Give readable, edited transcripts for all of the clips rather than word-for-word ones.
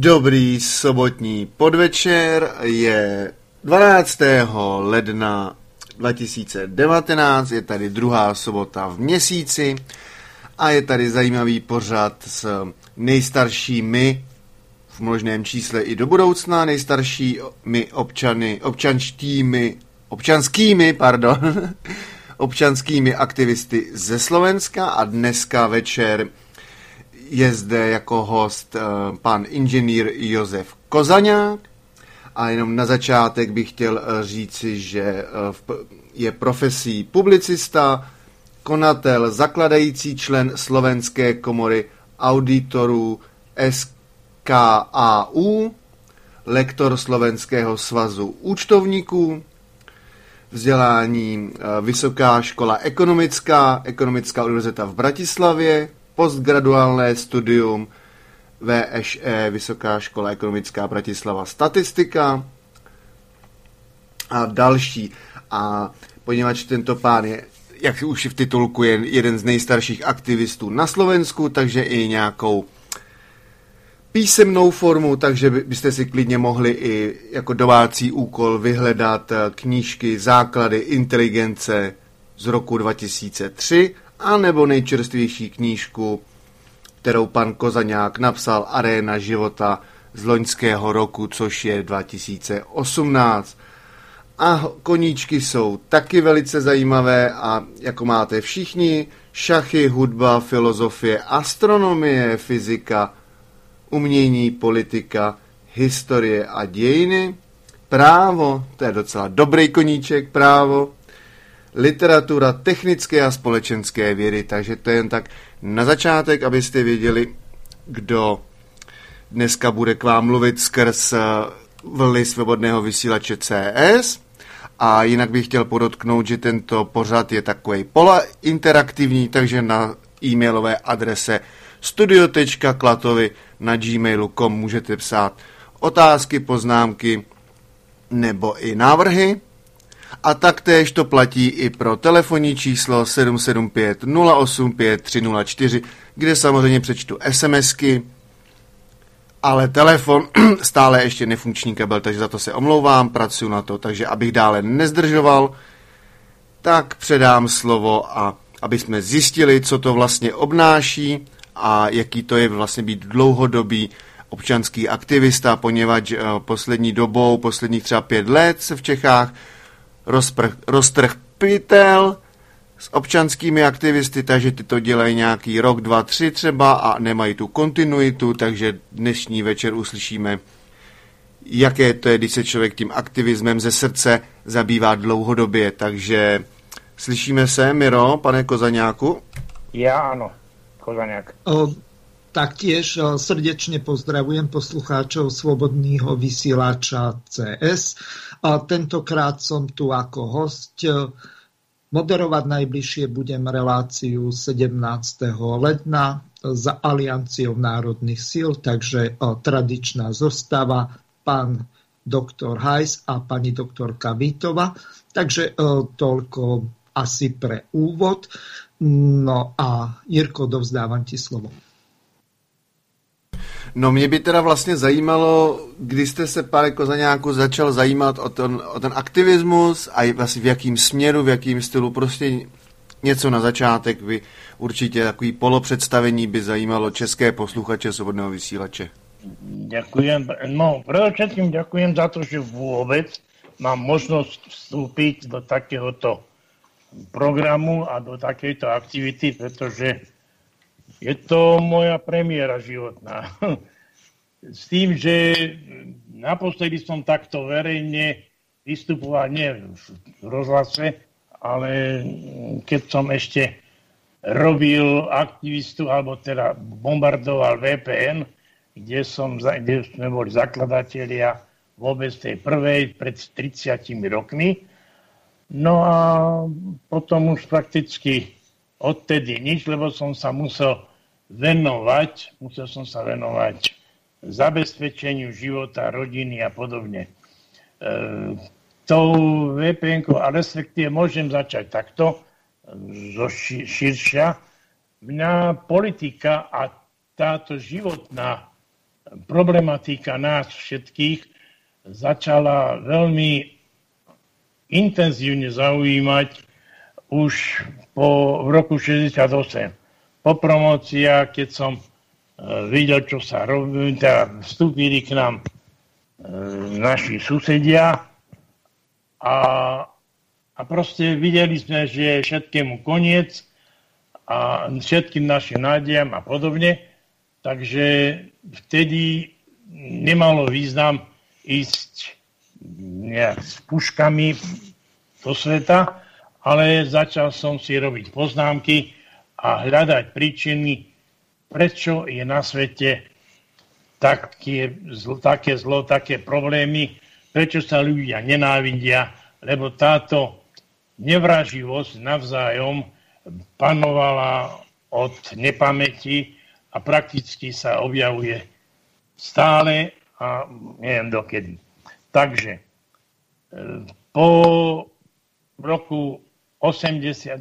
Dobrý sobotní podvečer, je 12. ledna 2019, je tady druhá sobota v měsíci a je tady zajímavý pořad s nejstaršími, v možném čísle i do budoucna, nejstaršími občanskými aktivisty ze Slovenska a dneska večer je zde jako host pan inženýr Josef Kozaňák a jenom na začátek bych chtěl říci, že je profesí publicista, konatel, zakladající člen Slovenské komory auditorů SKAU, lektor Slovenského svazu účtovníků, vzdělání Vysoká škola ekonomická univerzita v Bratislavě, postgraduálné studium VŠE, Vysoká škola ekonomická Bratislava statistika a další. A poněvadž tento pán je, jak už v titulku, je jeden z nejstarších aktivistů na Slovensku, takže i nějakou písemnou formu, takže byste si klidně mohli i jako domácí úkol vyhledat knížky Základy inteligence z roku 2003, a nebo nejčerstvější knížku, kterou pan Kozaňák napsal, Aréna života z loňského roku, což je 2018. A koníčky jsou taky velice zajímavé a jako máte všichni, šachy, hudba, filozofie, astronomie, fyzika, umění, politika, historie a dějiny, právo, to je docela dobrý koníček, právo, literatura, technické a společenské vědy, takže to je jen tak na začátek, abyste věděli, kdo dneska bude k vám mluvit skrz vlny svobodného vysílače CS. A jinak bych chtěl podotknout, že tento pořad je takovej polointeraktivní, takže na e-mailové adrese studio.klatovy@gmailu.com můžete psát otázky, poznámky nebo i návrhy. A taktéž to platí i pro telefonní číslo 775 085 304, kde samozřejmě přečtu SMSky, ale telefon stále ještě nefunkční kabel, takže za to se omlouvám, pracuji na to, takže abych dále nezdržoval, tak předám slovo a aby jsme zjistili, co to vlastně obnáší a jaký to je vlastně být dlouhodobý občanský aktivista, poněvadž posledních třeba 5 let se v Čechách roztrh pytel s občanskými aktivisty, takže ty to dělají nějaký rok, 2, 3 třeba a nemají tu kontinuitu, takže dnešní večer uslyšíme, jaké to je, když se člověk tím aktivismem ze srdce zabývá dlouhodobě. Takže slyšíme se, Miro, pane Kozaňáku? Ja áno, Kozaňák. Taktiež srdečne pozdravujem poslucháčov Slobodného vysielača CS. Tentokrát som tu ako host. Moderovať najbližšie budem reláciu 17. ledna s Alianciou národných síl, takže tradičná zostava, pán doktor Hajs a pani doktorka Vítova. Takže toľko asi pre úvod. No a Jirko, dovzdávam ti slovo. No mě by teda vlastně zajímalo, kdy jste se, pane Kozaňáku, začal zajímat o ten aktivismus a vlastně v jakým směru, v jakým stylu, prostě něco na začátek by určitě takový polopředstavení by zajímalo české posluchače Svobodného vysílače. Ďakujem. No, predovšetkým ďakujem za to, že vôbec mám možnosť vstúpiť do takéhoto programu a do takejto aktivity, pretože je to moja premiéra životná. S tým, že naposledy som takto verejne vystupoval nie v rozhlase, ale keď som ešte robil aktivistu, alebo teda bombardoval VPN, kde sme boli zakladatelia vôbec tej prvej pred 30 rokmi. No a potom už prakticky odtedy nič, lebo som sa musel sa venovať zabezpečeniu života, rodiny a podobne. Tou VPN-kou, a respektíve môžem začať takto, zo širšia. Mňa politika a táto životná problematika nás všetkých začala veľmi intenzívne zaujímať už v roku 68. Po promóciách, keď som videl, čo sa robí, teda vstúpili k nám naši susedia a proste videli sme, že je všetkému koniec a všetkým našim nádejam a podobne. Takže vtedy nemalo význam ísť nejak s puškami do sveta, ale začal som si robiť poznámky a hľadať príčiny, prečo je na svete také zlo, také problémy, prečo sa ľudia nenávidia, lebo táto nevraživosť navzájom panovala od nepamäti a prakticky sa objavuje stále a neviem dokedy. Takže po roku 89,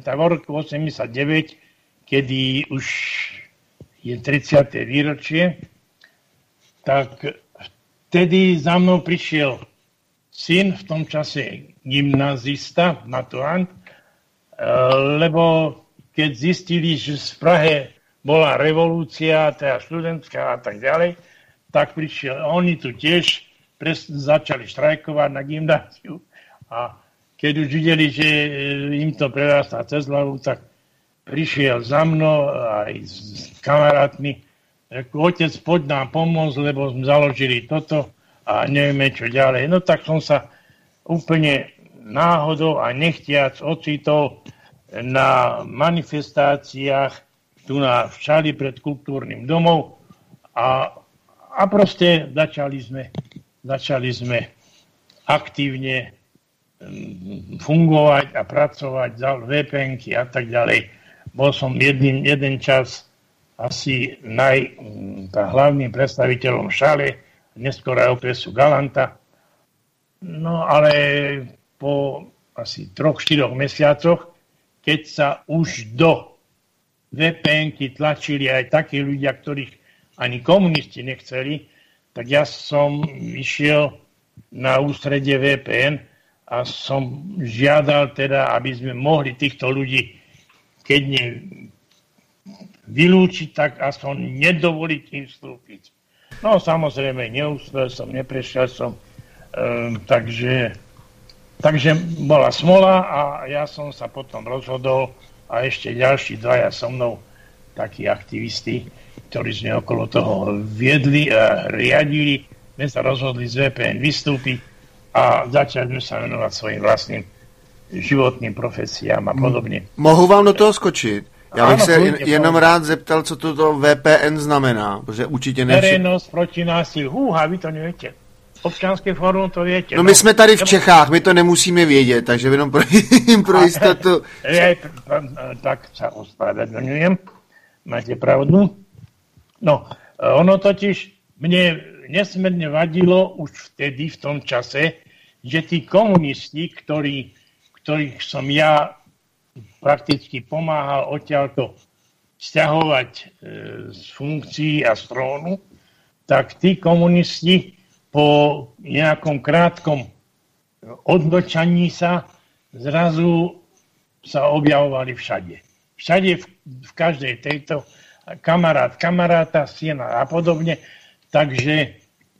kedy už je 30. výročie, tak vtedy za mnou prišiel syn, v tom čase gymnazista, maturant, lebo keď zistili, že v Prahe bola revolúcia, teda študentská a tak ďalej, tak prišiel, oni tu tiež začali štrajkovať na gymnáziu a keď už videli, že im to prerastá cez hlavu, tak prišiel za mnou aj s kamarátmi, otec, poď nám pomôcť, lebo sme založili toto a nevieme čo ďalej. No tak som sa úplne náhodou a nechtiac ocitol na manifestáciách tu na Všali pred kultúrnym domom a proste začali sme aktívne fungovať a pracovať za VPN-ky a tak ďalej. Bol som jeden čas asi hlavným predstaviteľom Šale, neskôr aj opresu Galanta. No ale po asi 3-4 mesiacoch, keď sa už do VPN-ky tlačili aj takí ľudia, ktorých ani komunisti nechceli, tak ja som išiel na ústredie VPN a som žiadal teda, aby sme mohli týchto ľudí, keď nie vylúčiť, tak aspoň nedovoliť im vstúpiť. No samozrejme, neúspel som, neprešiel som, takže bola smola a ja som sa potom rozhodol a ešte ďalší dvaja so mnou, takí aktivisti, ktorí sme okolo toho viedli a riadili, sme sa rozhodli z VPN vystúpiť a začali sme sa venovať svojim vlastným životním profesiám a podobně. Mohu vám do toho skočit? Já bych se jenom rád zeptal, co toto VPN znamená, protože určitě nevšiml. Verejnost proti násilí. Vy to nevíte. Občanské fórum to větě. No my jsme tady v Čechách, my to nemusíme vědět, takže jenom pro jistotu. Tak se ospravedlňujem. Máte pravdu. No, ono totiž mne nesmierne vadilo už vtedy, v tom čase, že tí komunisti, ktorých som ja prakticky pomáhal odtiaľto sťahovať z funkcií a z trónu, tak tí komunisti po nejakom krátkom odmlčaní sa zrazu sa objavovali všade. Všade v každej tejto kamaráta, siena a podobne. Takže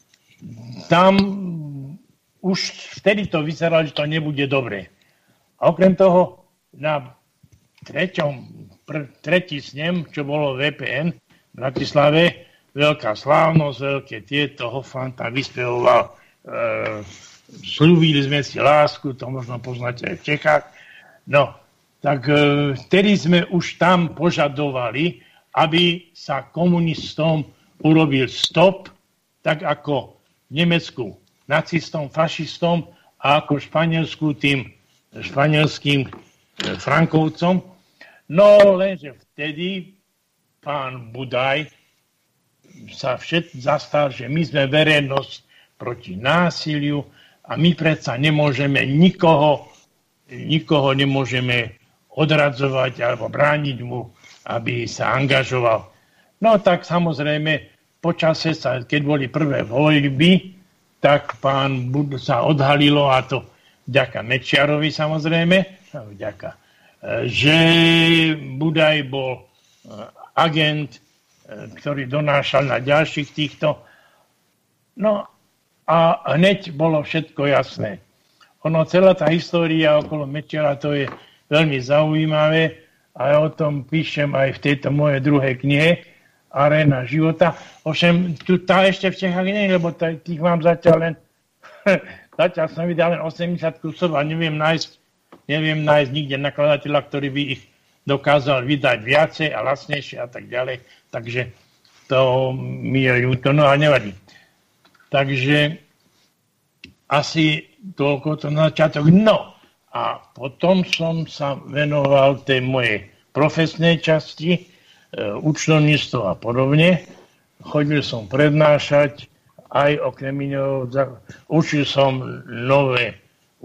tam už vtedy to vyzeralo, že to nebude dobré. A okrem toho na tretí snem, čo bolo VPN v Bratislave, veľká slávnosť, veľké tieto, Hofan tam vyspevoval, slúbili sme si lásku, to možno poznáte aj v Čechách. No, tak vtedy sme už tam požadovali, aby sa komunistom urobil stop, tak ako v Nemecku nacistom, fašistom a ako v Španielsku tým španielským Frankovcom. No lenže vtedy pán Budaj sa zastal, že my sme verejnosť proti násiliu a my predsa nemôžeme nikoho nemôžeme odradzovať alebo brániť mu, aby sa angažoval. No tak samozrejme počase keď boli prvé voľby, tak pán sa odhalilo, a to vďaka Mečiarovi samozrejme, že Budaj bol agent, ktorý donášal na ďalších týchto. No a hneď bolo všetko jasné. Celá tá história okolo Mečiara, to je veľmi zaujímavé a ja o tom píšem aj v tejto mojej druhej knihe Aréna života. Ovšem, tu tá ešte v Čechách nie, lebo tých mám zatiaľ len zatiaľ som vydal len 80 kusov a neviem nájsť nikde nakladateľa, ktorý by ich dokázal vydať viacej a lacnejšie a tak ďalej. Takže to mi je ľúto, no a nevadí. Takže asi toľko to na začiatok. No a potom som sa venoval tej mojej profesnej časti, účtovníctvo a podobne. Chodil som prednášať, aj okrem iného učil som nový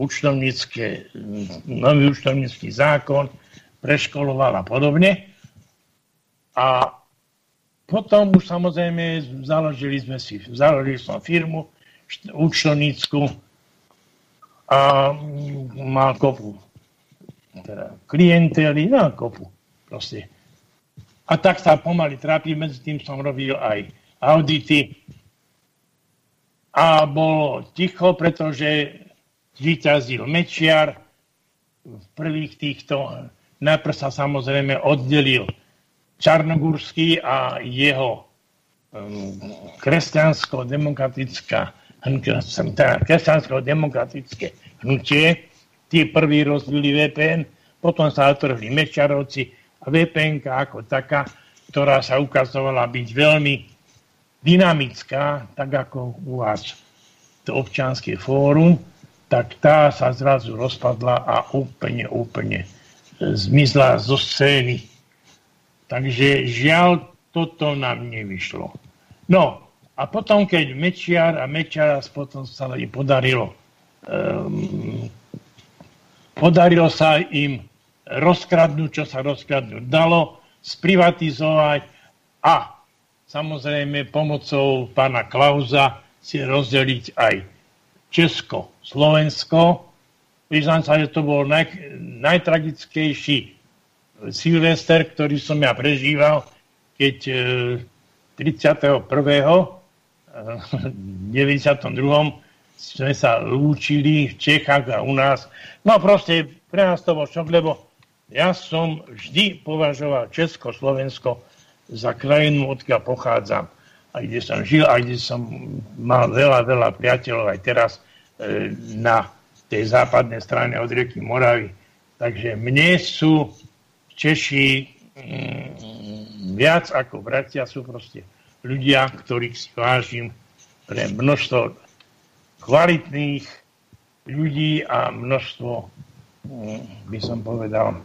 účtovnícky zákon, preškoloval a podobne. A potom už samozrejme založil som firmu účtovnícku a mal kopu klientely, kopu proste. A tak sa pomaly trápil, medzi tým som robil aj audity. A bolo ticho, pretože zvíťazil Mečiar v prvých týchto. Najprv sa samozrejme oddelil Čarnogurský a jeho kresťansko-demokratické hnutie. Tí prví rozbili VPN, potom sa otrhli Mečiarovci a VPN-ka ako taká, ktorá sa ukazovala byť veľmi dynamická, tak ako u vás to občianske fórum, tak tá sa zrazu rozpadla a úplne zmizla zo scény. Takže žiaľ, toto nám nevyšlo. No a potom, keď Mečiar potom sa im podarilo sa im rozkradnúť, čo sa rozkradnúť dalo, sprivatizovať a samozrejme pomocou pána Klausa si rozdeliť aj Česko, Slovensko. Priznám sa, že to bol najtragickejší Silvester, ktorý som ja prežíval, keď 31. 92. sme sa lúčili v Čechách a u nás. No proste pre nás to bol šok, lebo ja som vždy považoval Česko, Slovensko za krajinu, odkiaľ pochádzam. A kde som žil, a kde som mal veľa priateľov aj teraz na tej západnej strane od rieky Moravy. Takže mne sú Češi viac ako bratia, sú proste ľudia, ktorých si vážim pre množstvo kvalitných ľudí a množstvo, by som povedal,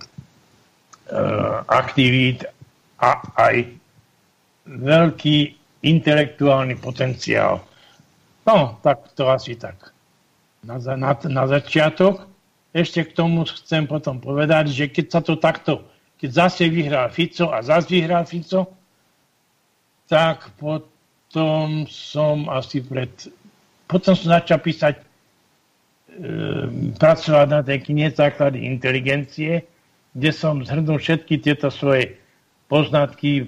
aktivít a aj veľký intelektuálny potenciál. No, tak to asi tak. Na začiatok. Ešte k tomu chcem potom povedať, že keď sa to takto, keď zase vyhral Fico a zase vyhral Fico, tak potom som začal písať, pracovať na tej knihe Základy inteligencie, kde som zhrnul všetky tieto svoje poznatky,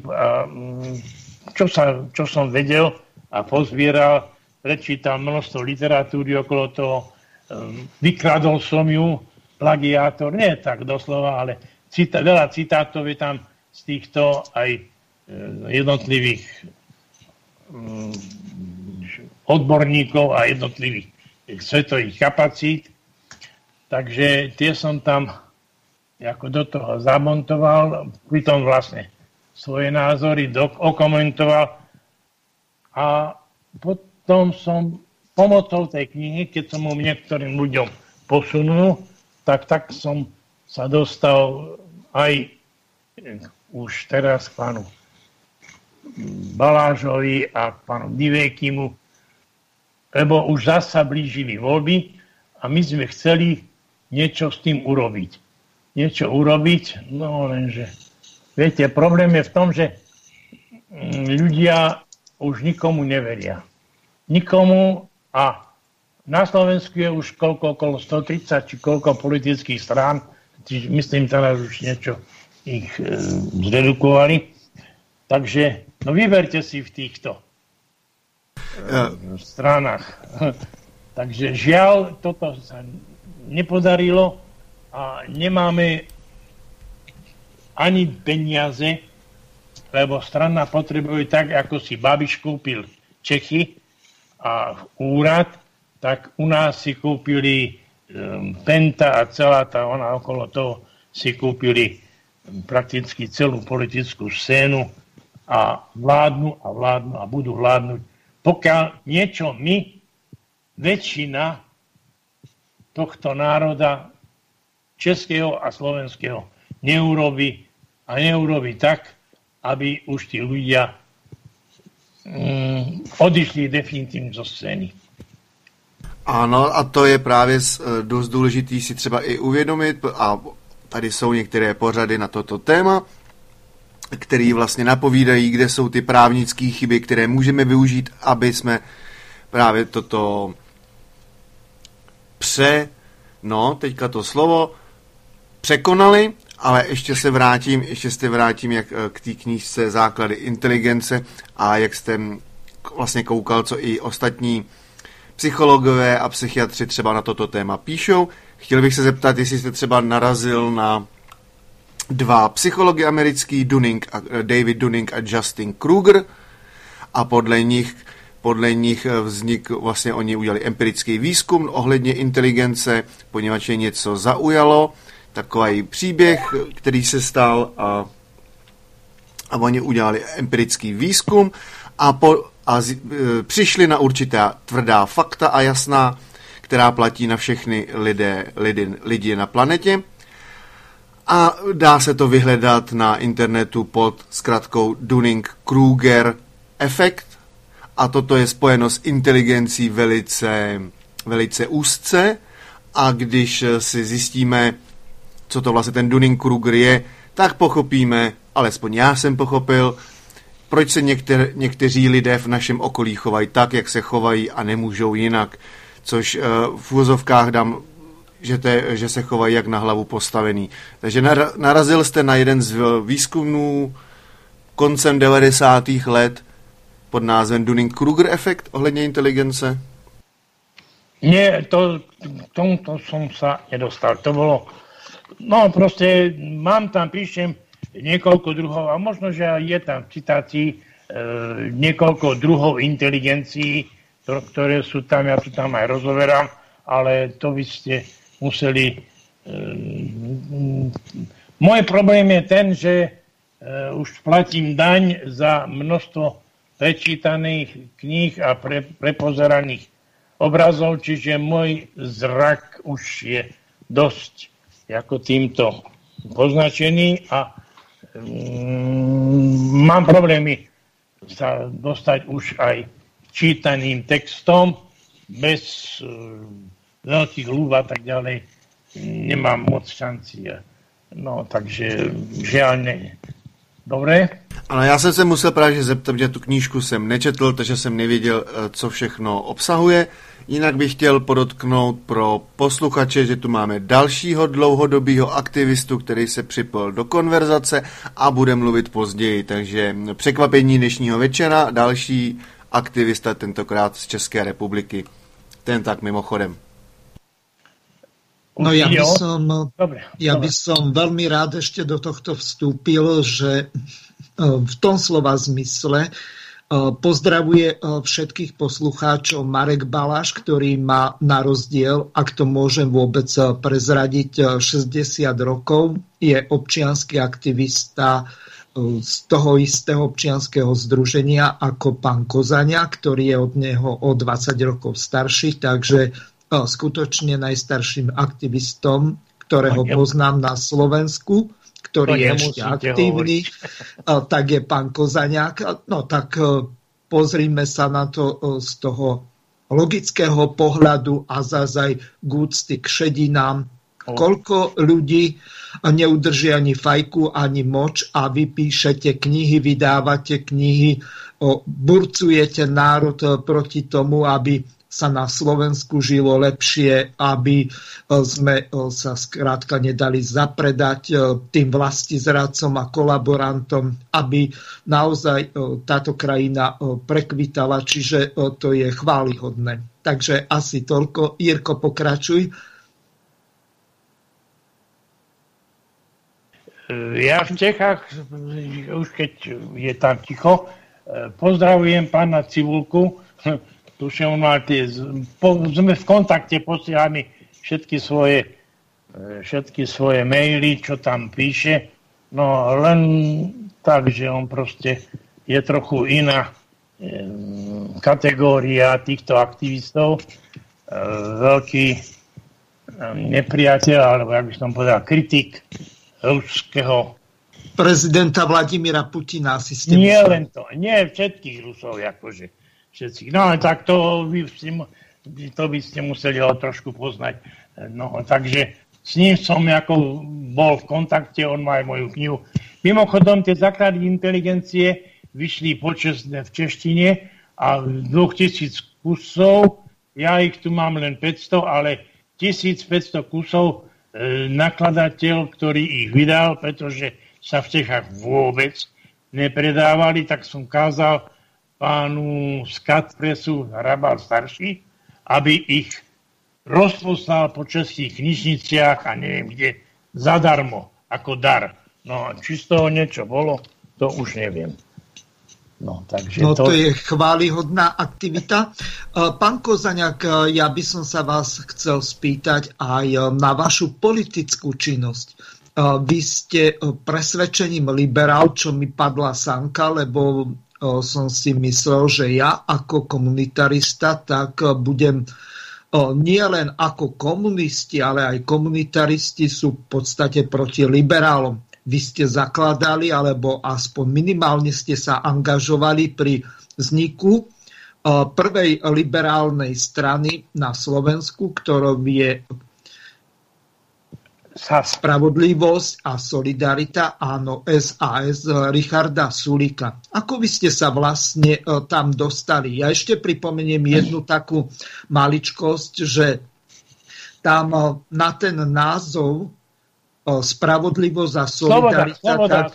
čo som vedel a pozbieral, prečítal množstvo literatúry okolo toho, vykradol som ju, plagiátor, nie tak doslova, ale veľa citátov je tam z týchto aj jednotlivých odborníkov a jednotlivých svetových kapacít. Takže tie som tam ako do toho zamontoval, pritom vlastne svoje názory okomentoval a potom som pomocou tej knihy, keď som mu niektorým ľuďom posunul, tak som sa dostal aj už teraz k pánu Balážovi a k pánu Divékimu, lebo už zasa blížili voľby a my sme chceli niečo s tým urobiť. No lenže, viete, problém je v tom, že ľudia už nikomu neveria. Nikomu, a na Slovensku je už okolo 130 či koľko politických strán, myslím teraz už niečo ich zredukovali. Takže vyberte si v týchto stranách. Takže žiaľ, toto sa nepodarilo a nemáme ani peniaze, lebo strana potrebuje tak, ako si Babiš kúpil Čechy a úrad, tak u nás si kúpili Penta a celá tá ona okolo toho si kúpili prakticky celú politickú scénu a vládnu a budú vládnuť. Pokiaľ niečo väčšina tohto národa českého a slovenského neurobi tak, aby už tí ľudia odišli definitívne zo scény. Ano, a to je právě dost důležitý si třeba i uvědomit, a tady jsou některé pořady na toto téma, které vlastně napovídají, kde jsou ty právnické chyby, které můžeme využít, aby jsme právě toto teďka to slovo překonali, ale ještě se vrátím jak k té knížce Základy inteligence, a jak jste vlastně koukal, co i ostatní psychologové a psychiatři třeba na toto téma píšou. Chtěl bych se zeptat, jestli jste třeba narazil na 2 psychology americký, David Dunning a Justin Kruger, a podle nich vznikl, vlastně oni udělali empirický výzkum ohledně inteligence, poněvadž je něco zaujalo, takový příběh, který se stal, a oni udělali empirický výzkum a přišli na určitá tvrdá fakta a jasná, která platí na všechny lidi na planetě. A dá se to vyhledat na internetu pod zkratkou Dunning-Kruger efekt. A toto je spojeno s inteligencí velice, velice úzce. A když si zjistíme, co to vlastně ten Dunning-Kruger je, tak pochopíme, alespoň já jsem pochopil, proč se někteří lidé v našem okolí chovají tak, jak se chovají, a nemůžou jinak. Což v úvozovkách dám, že se chovají jak na hlavu postavený. Takže narazil jste na jeden z výzkumů koncem 90. let pod názvem Dunning-Kruger efekt ohledně inteligence? Nie, tomuto som sa nedostal. To bolo, proste píšem niekoľko druhov, a možno, že je tam v citácii niekoľko druhov inteligencií, ktoré sú tam, ja to tam aj rozoberám, ale to by ste museli... Môj problém je ten, že už platím daň za množstvo prečítaných kníh a prepozeraných obrazov, čiže môj zrak už je dosť ako týmto poznačený a mám problémy sa dostať už aj čítaným textom bez veľkých ľúb a tak ďalej. Nemám moc šancí. Takže žiaľ ne. Dobré? Ano, já jsem se musel právě zeptat, že tu knížku jsem nečetl, takže jsem nevěděl, co všechno obsahuje. Jinak bych chtěl podotknout pro posluchače, že tu máme dalšího dlouhodobého aktivistu, který se připojil do konverzace a bude mluvit později. Takže překvapení dnešního večera, další aktivista, tentokrát z České republiky. Ten tak mimochodem. No ja by som veľmi rád ešte do tohto vstúpil, že v tom slova zmysle pozdravuje všetkých poslucháčov Marek Baláš, ktorý má na rozdiel, ak to môžem vôbec prezradiť, 60 rokov, je občiansky aktivista z toho istého občianskeho združenia ako pán Kozania, ktorý je od neho o 20 rokov starší, takže skutočne najstarším aktivistom, ktorého poznám na Slovensku, ktorý je ešte aktívny, tak je pán Kozaniak. No tak pozrime sa na to z toho logického pohľadu a zase aj k úcty k šedinám Koľko ľudí neudrží ani fajku, ani moč a vy píšete knihy, vydávate knihy, burcujete národ proti tomu, aby sa na Slovensku žilo lepšie, aby sme sa skrátka nedali zapredať tým vlastizradcom a kolaborantom, aby naozaj táto krajina prekvitala, čiže to je chválihodné. Takže asi toľko. Jirko, pokračuj. Ja v Čechách, už keď je tam ticho, pozdravujem pána Cibulku. Tuším, on má sme v kontakte, posiela mi všetky svoje maily, čo tam píše. No len tak, že on proste je trochu iná kategória týchto aktivistov. Veľký nepriateľ, alebo jak by som povedal, kritik ruského prezidenta Vladimíra Putina. Nie len to, nie všetkých Rusov, akože všetkých. No ale tak to by ste museli ho trošku poznať. No, takže s ním som ako bol v kontakte, on má aj moju knihu. Mimochodom, tie základy inteligencie vyšli počasne v češtine a 2000 kusov, ja ich tu mám len 500, ale 1500 kusov nakladateľ, ktorý ich vydal, pretože sa v Čechách vôbec nepredávali, tak som kázal pánu z Katpresu Hrabal starší, aby ich rozposlal po českých knižniciach a neviem kde, zadarmo, ako dar. No, či z toho niečo bolo, to už neviem. No, takže to je chválihodná aktivita. Pán Kozaňák, ja by som sa vás chcel spýtať aj na vašu politickú činnosť. Vy ste presvedčením liberál, čo mi padla sanka, lebo som si myslel, že ja ako komunitarista tak budem nie len ako komunisti, ale aj komunitaristi sú v podstate proti liberálom. Vy ste zakladali, alebo aspoň minimálne ste sa angažovali pri vzniku prvej liberálnej strany na Slovensku, ktorou je Spravodlivosť a Solidarita, áno, SAS Richarda Sulíka. Ako vy ste sa vlastne tam dostali? Ja ešte pripomeniem jednu takú maličkosť, že tam na ten názov Spravodlivosť a Solidarita.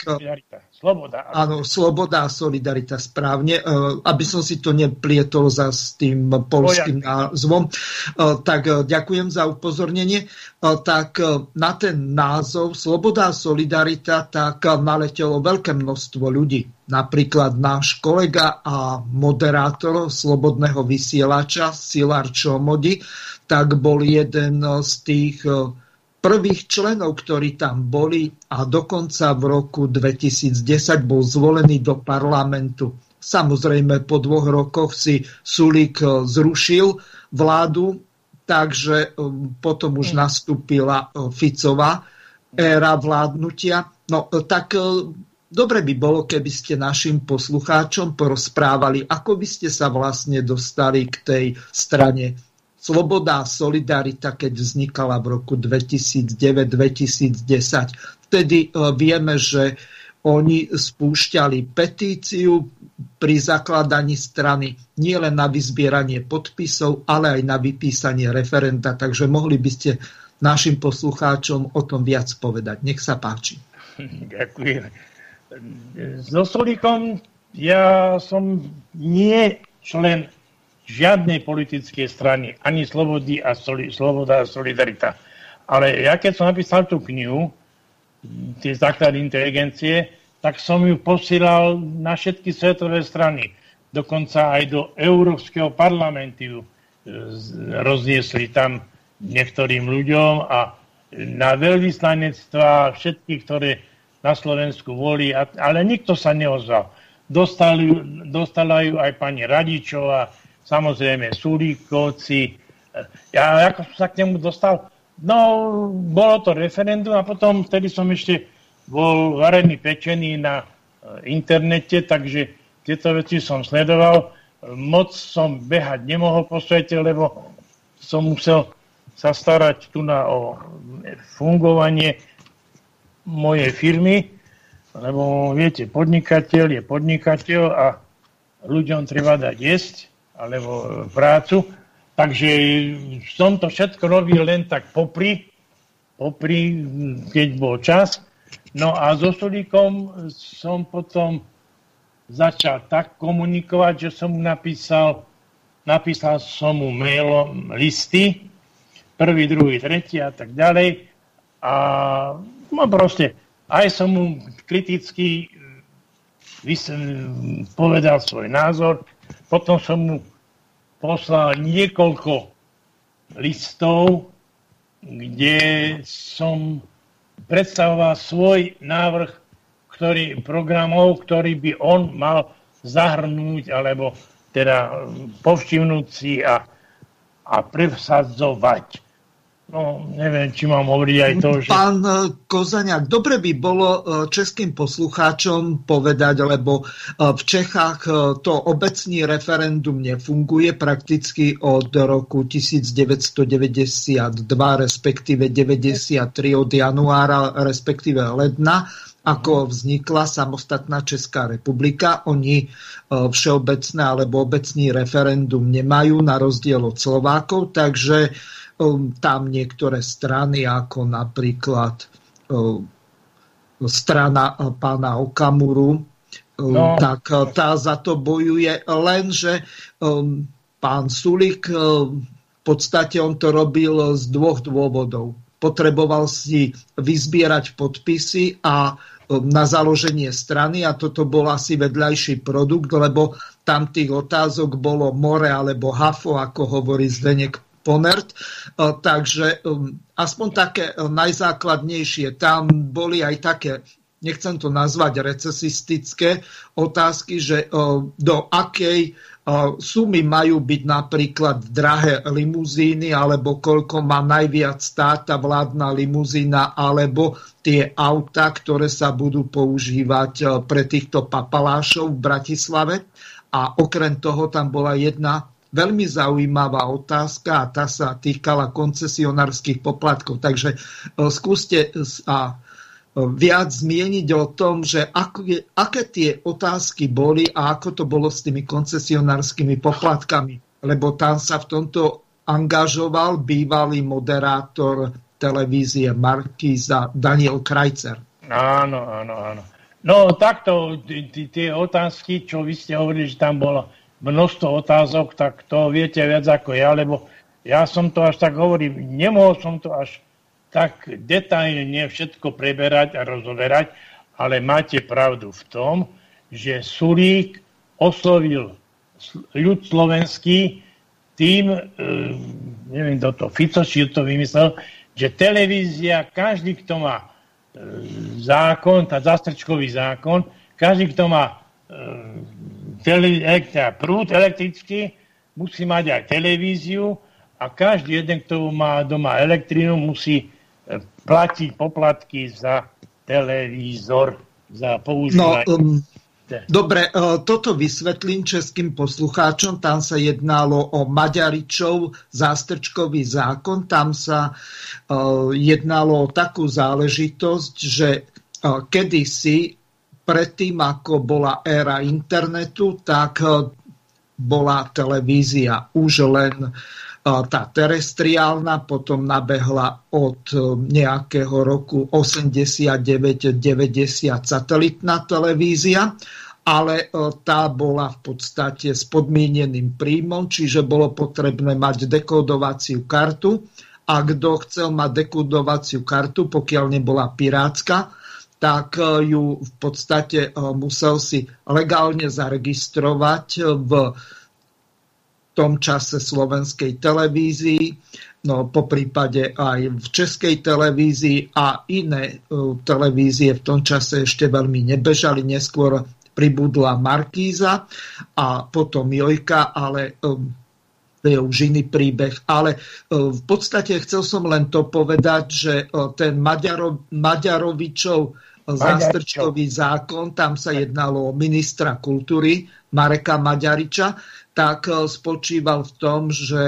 Sloboda a Solidarita, správne. Aby som si to neplietol s tým poľským názvom. Tak ďakujem za upozornenie. Tak na ten názov Sloboda a Solidarita tak naletelo veľké množstvo ľudí. Napríklad náš kolega a moderátor Slobodného vysielača Szilárd Čomodi, tak bol jeden z tých prvých členov, ktorí tam boli a dokonca v roku 2010 bol zvolený do parlamentu. Samozrejme, po 2 rokoch si Sulík zrušil vládu, takže potom už nastúpila Ficová éra vládnutia. No tak dobre by bolo, keby ste našim poslucháčom porozprávali, ako by ste sa vlastne dostali k tej strane Sloboda a Solidarita, keď vznikala v roku 2009-2010. Vtedy vieme, že oni spúšťali petíciu pri zakladaní strany nielen na vyzbieranie podpisov, ale aj na vypísanie referenda. Takže mohli by ste našim poslucháčom o tom viac povedať. Nech sa páči. Ďakujem. So Sulíkom ja som nie člen žiadnej politickej strany, ani Sloboda a Solidarita. Ale ja keď som napísal tú knihu, tie základy inteligencie, tak som ju posielal na všetky svetové strany. Dokonca aj do Európskeho parlamentu ju rozniesli tam niektorým ľuďom a na veľvyslanectvá všetky, ktoré na Slovensku boli, ale nikto sa neozval. Dostala ju aj pani Radičová, samozrejme Sulíkovci. Ja ako som sa k nemu dostal, no bolo to referendum a potom vtedy som ešte bol varený pečený na internete, takže tieto veci som sledoval. Moc som behať nemohol po svete, lebo som musel sa starať tu o fungovanie mojej firmy, lebo viete, podnikateľ je podnikateľ a ľuďom treba dať jesť alebo prácu. Takže som to všetko robil len tak popri, keď bol čas. No a so Sulíkom som potom začal tak komunikovať, že som mu napísal som mu mailom listy, 1., 2., 3. a tak ďalej. A no proste aj som mu kriticky povedal svoj názor. Potom som mu poslal niekoľko listov, kde som predstavoval svoj návrh programov, ktorý by on mal zahrnúť, alebo teda povšimnúť si a presadzovať. No, neviem, či mám hovoriť aj to, že... Pán Kozaniak, dobre by bolo českým poslucháčom povedať, lebo v Čechách to obecný referendum nefunguje prakticky od roku 1992, respektíve 93 od januára, respektíve ledna, ako vznikla samostatná Česká republika. Oni všeobecné alebo obecný referendum nemajú na rozdiel od Slovákov, takže tam niektoré strany, ako napríklad strana pána Okamuru, tak tá za to bojuje, lenže pán Sulík v podstate on to robil z 2 dôvodov. Potreboval si vyzbierať podpisy a na založenie strany, a toto bol asi vedľajší produkt, lebo tam tých otázok bolo more alebo hafo, ako hovorí Zdeněk Ponert, takže aspoň také najzákladnejšie. Tam boli aj také, nechcem to nazvať recesistické otázky, že do akej sumy majú byť napríklad drahé limuzíny, alebo koľko má najviac stáť tá vládna limuzína, alebo tie autá, ktoré sa budú používať pre týchto papalášov v Bratislave. A okrem toho tam bola jedna veľmi zaujímavá otázka a tá sa týkala koncesionárskych poplatkov. Takže skúste sa viac zmieniť o tom, že aké tie otázky boli a ako to bolo s tými koncesionárskymi poplatkami. Lebo tam sa v tomto angažoval bývalý moderátor televízie Markíza Daniel Krajcer. Áno. No takto, tie otázky, čo vy ste hovorili, že tam bolo množstvo otázok, tak to viete viac ako ja, lebo ja som to až tak hovorím, nemohol som to až tak detailne všetko preberať a rozoberať, ale máte pravdu v tom, že Sulík oslovil ľud slovenský tým, neviem, kto to, Fico, či to vymyslel, že televízia, každý, kto má zákon, tá zástrčkový zákon, každý, kto má prúd elektrický, musí mať aj televíziu a každý jeden, kto má doma elektrínu, musí platiť poplatky za televízor, za používanie. Dobre, toto vysvetlím českým poslucháčom. Tam sa jednalo o Maďaričov zástrčkový zákon. Tam sa jednalo o takú záležitosť, že kedysi predtým, ako bola éra internetu, tak bola televízia už len tá terestriálna, potom nabehla od nejakého roku 89-90 satelitná televízia, ale tá bola v podstate s podmieneným príjmom, čiže bolo potrebné mať dekódovaciu kartu a kto chcel mať dekódovaciu kartu, pokiaľ nebola pirátska, tak ju v podstate musel si legálne zaregistrovať v tom čase slovenskej televízii, no po prípade aj v českej televízii a iné televízie v tom čase ešte veľmi nebežali, neskôr pribudla Markíza a potom Jojka, ale to je už iný príbeh. Ale v podstate chcel som len to povedať, že ten Maďarovičov zástrčkový zákon, tam sa jednalo o ministra kultúry Mareka Maďariča, tak spočíval v tom, že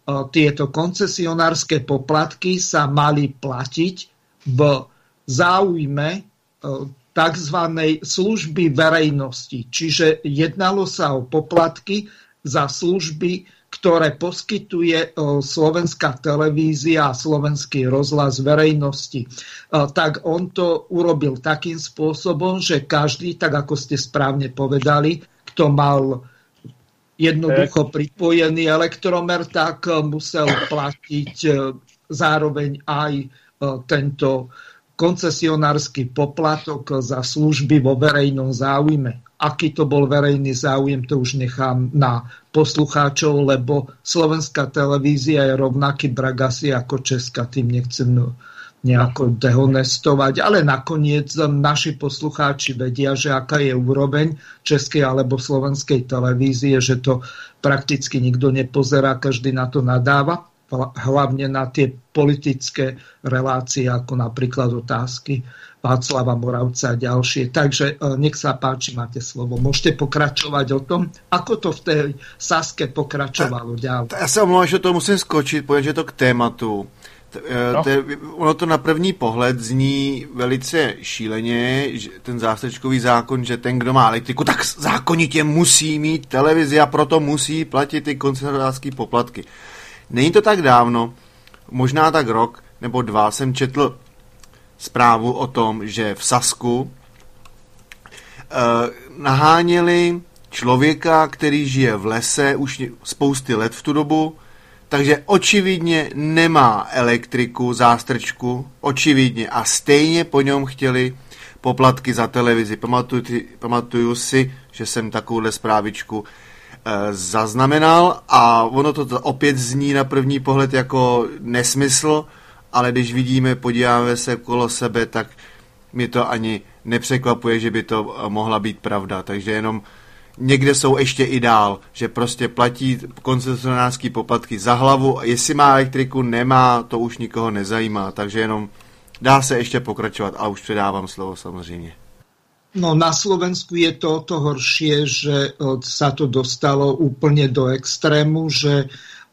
tieto koncesionárske poplatky sa mali platiť v záujme tzv. Služby verejnosti. Čiže jednalo sa o poplatky za služby, ktoré poskytuje slovenská televízia a slovenský rozhlas verejnosti. Tak on to urobil takým spôsobom, že každý, tak ako ste správne povedali, kto mal jednoducho pripojený elektromer, tak musel platiť zároveň aj tento koncesionársky poplatok za služby vo verejnom záujme. Aký to bol verejný záujem, to už nechám na poslucháčov, lebo slovenská televízia je rovnaký brak asi ako česká, tým nechcem nejako dehonestovať, ale nakoniec naši poslucháči vedia, že aká je úroveň českej alebo slovenskej televízie, že to prakticky nikto nepozerá, každý na to nadáva, hlavne na tie politické relácie, ako napríklad Otázky Václava Moravca a ďalšie. Takže nech sa páči, máte slovo. Môžete pokračovať o tom, ako to v tej Saske pokračovalo ďalej. Já se omlouvám, že to musím skočit, protože to k tématu. Ono to na první pohled zní velice šíleně, že ten zástřečkový zákon, že ten, kdo má elektriku, tak zákonitě musí mít televizi a proto musí platit ty koncesionářské poplatky. Není to tak dávno, možná tak rok nebo 2 jsem četl zprávu o tom, že v Sasku naháněli člověka, který žije v lese už spousty let v tu dobu, takže očividně nemá elektriku, zástrčku, očividně, a stejně po něm chtěli poplatky za televizi. Pamatuju si, že jsem takovouhle zprávičku zaznamenal a ono to opět zní na první pohled jako nesmysl, ale když vidíme, podíváme se kolo sebe, tak mi to ani nepřekvapuje, že by to mohla být pravda. Takže jenom někde jsou ještě i dál, že prostě platí koncesionářské poplatky za hlavu a jestli má elektriku, nemá, to už nikoho nezajímá. Takže jenom dá se ještě pokračovat a už předávám slovo samozřejmě. No na Slovensku je to horšie, že sa to dostalo úplne do extrému, že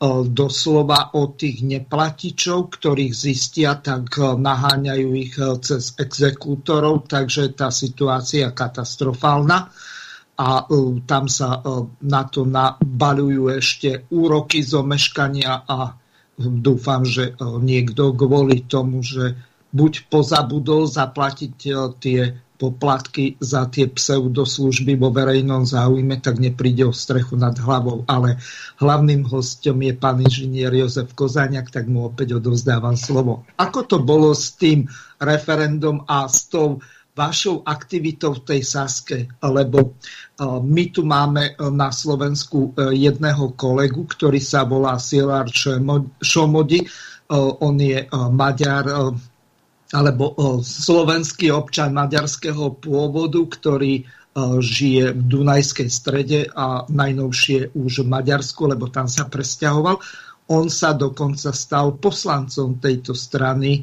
doslova od tých neplatičov, ktorých zistia, tak naháňajú ich cez exekútorov, takže tá situácia je katastrofálna a tam sa na to nabaľujú ešte úroky z omeškania a dúfam, že niekto kvôli tomu, že buď pozabudol zaplatiť tie poplatky za tie pseudoslužby vo verejnom záujme, tak nepríde o strechu nad hlavou. Ale hlavným hostom je pán inžinier Jozef Kozáňak, tak mu opäť odovzdávam slovo. Ako to bolo s tým referendum a s tou vašou aktivitou v tej Saske? Lebo my tu máme na Slovensku jedného kolegu, ktorý sa volá Szilárd Somogyi. On je Maďar, alebo slovenský občan maďarského pôvodu, ktorý žije v Dunajskej Strede a najnovšie už v Maďarsku, lebo tam sa presťahoval. On sa dokonca stal poslancom tejto strany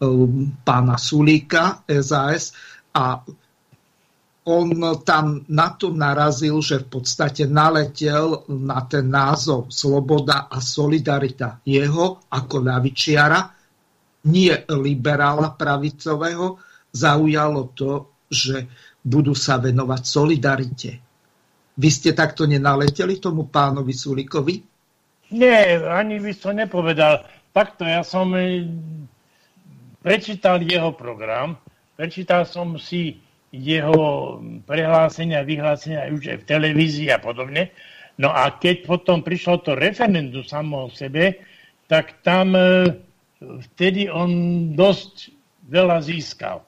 pána Sulíka, SAS, a on tam na to narazil, že v podstate naletel na ten názov Sloboda a solidarita. Jeho ako ľavičiara, nie liberála pravicového, zaujalo to, že budú sa venovať solidarite. Vy ste takto nenaleteli tomu pánovi Sulíkovi? Nie, ani by som nepovedal. Takto ja som prečítal jeho program, prečítal som si jeho prehlásenia, vyhlásenia už aj v televízii a podobne. No a keď potom prišlo to referendum samo o sebe, tak tam vtedy on dosť veľa získal.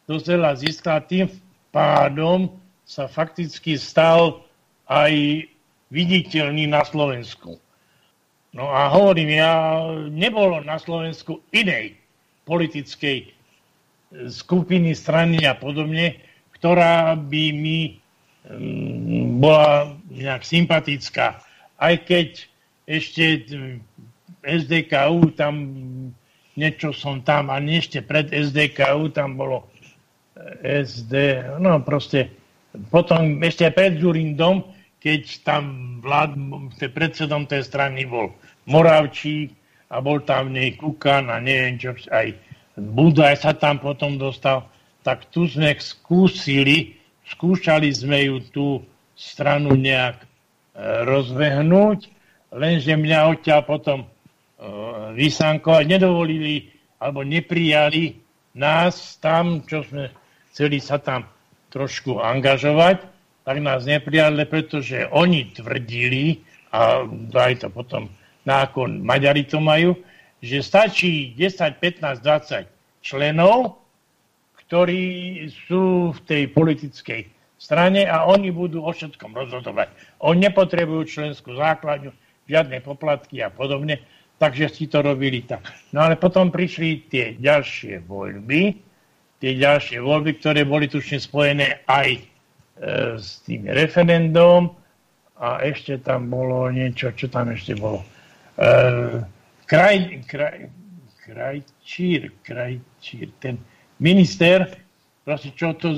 Tým pádom sa fakticky stal aj viditeľný na Slovensku. No a hovorím, nebolo na Slovensku inej politickej skupiny, strany a podobne, ktorá by mi bola nejak sympatická. Aj keď ešte SDKU tam niečo som tam, a ešte pred SDKU tam bolo SD, no proste, potom ešte pred Dzurindom, keď tam predsedom tej strany bol Moravčík a bol tam Kukan a neviem čo, aj Budaj sa tam potom dostal. Tak tu sme skúšali sme ju tú stranu nejak rozbehnúť, lenže mňa odtiaľ potom vysankovať nedovolili alebo neprijali nás tam, čo sme chceli sa tam trošku angažovať, tak nás neprijali, pretože oni tvrdili, a aj to potom nákon Maďari to majú, že stačí 10, 15, 20 členov, ktorí sú v tej politickej strane a oni budú o všetkom rozhodovať. Oni nepotrebujú členskú základňu, žiadne poplatky a podobne, takže si to robili tak. No ale potom prišli tie ďalšie voľby, ktoré boli tučne spojené aj s tým referendum a ešte tam bolo niečo, čo tam ešte bolo. Krajčír, ten minister, proste čo to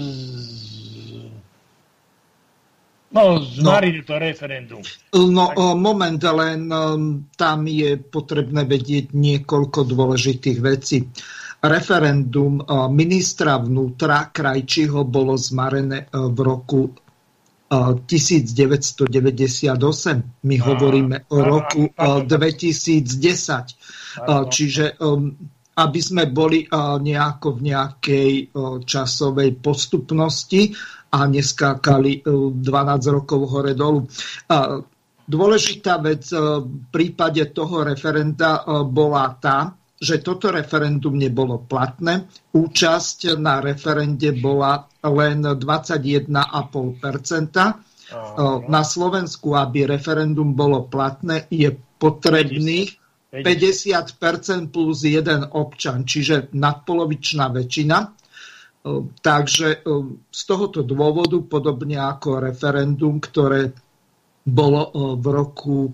zmarili to referendum. No, moment, len tam je potrebné vedieť niekoľko dôležitých vecí. Referendum ministra vnútra Krajčího bolo zmarené v roku 1998. My hovoríme o roku 2010. Čiže aby sme boli nejako v nejakej časovej postupnosti a neskákali 12 rokov hore dolu. Dôležitá vec v prípade toho referenda bola tá, že toto referendum nebolo platné. Účasť na referende bola len 21,5%. Na Slovensku, aby referendum bolo platné, je potrebných 50% plus jeden občan, čiže nadpolovičná väčšina. Takže z tohoto dôvodu, podobne ako referendum, ktoré bolo v roku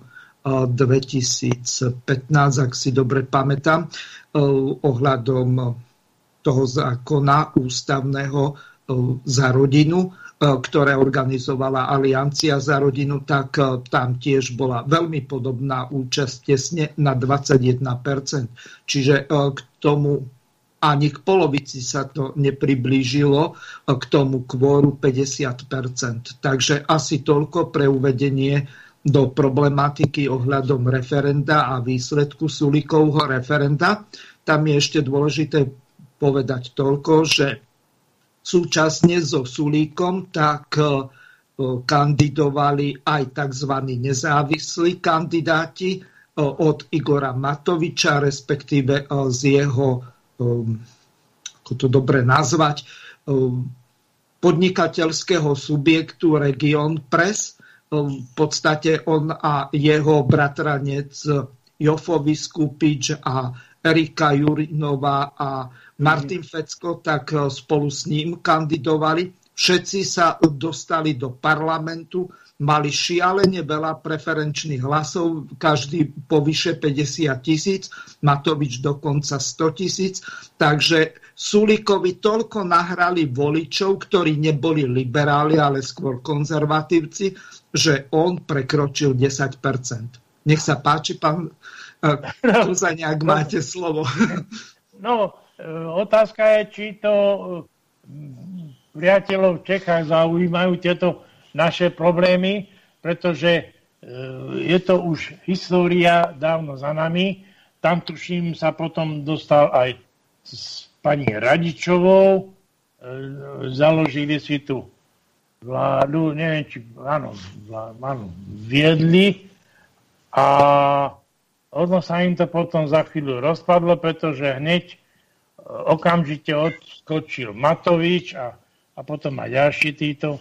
2015, ak si dobre pamätám, ohľadom toho zákona ústavného za rodinu, ktoré organizovala Aliancia za rodinu, tak tam tiež bola veľmi podobná účasť, tesne na 21%. Čiže k tomu ani k polovici sa to nepriblížilo, k tomu kvóru 50%. Takže asi toľko pre uvedenie do problematiky ohľadom referenda a výsledku Sulíkovho referenda. Tam je ešte dôležité povedať toľko, že súčasne so Sulíkom tak kandidovali aj tzv. Nezávislí kandidáti od Igora Matoviča, respektíve z jeho, ako to dobre nazvať, podnikateľského subjektu Region Press. V podstate on a jeho bratranec Jofo Viskupič a Erika Jurinová a Martin Fecko tak spolu s ním kandidovali. Všetci sa dostali do parlamentu, mali šialene veľa preferenčných hlasov, každý po vyše 50 000, Matovič dokonca 100 000. Takže Sulíkovi toľko nahrali voličov, ktorí neboli liberáli, ale skôr konzervatívci, že on prekročil 10%. Nech sa páči, pán Kuzaniak, máte slovo. No, otázka je, či to priateľov v Čechách zaujímajú tieto naše problémy, pretože je to už história dávno za nami. Tam tuším sa potom dostal aj s pani Radičovou, založili si tu vládu, neviem, či áno, viedli a ono sa im to potom za chvíľu rozpadlo, pretože hneď okamžite odskočil Matovič a potom aj ďalší títo.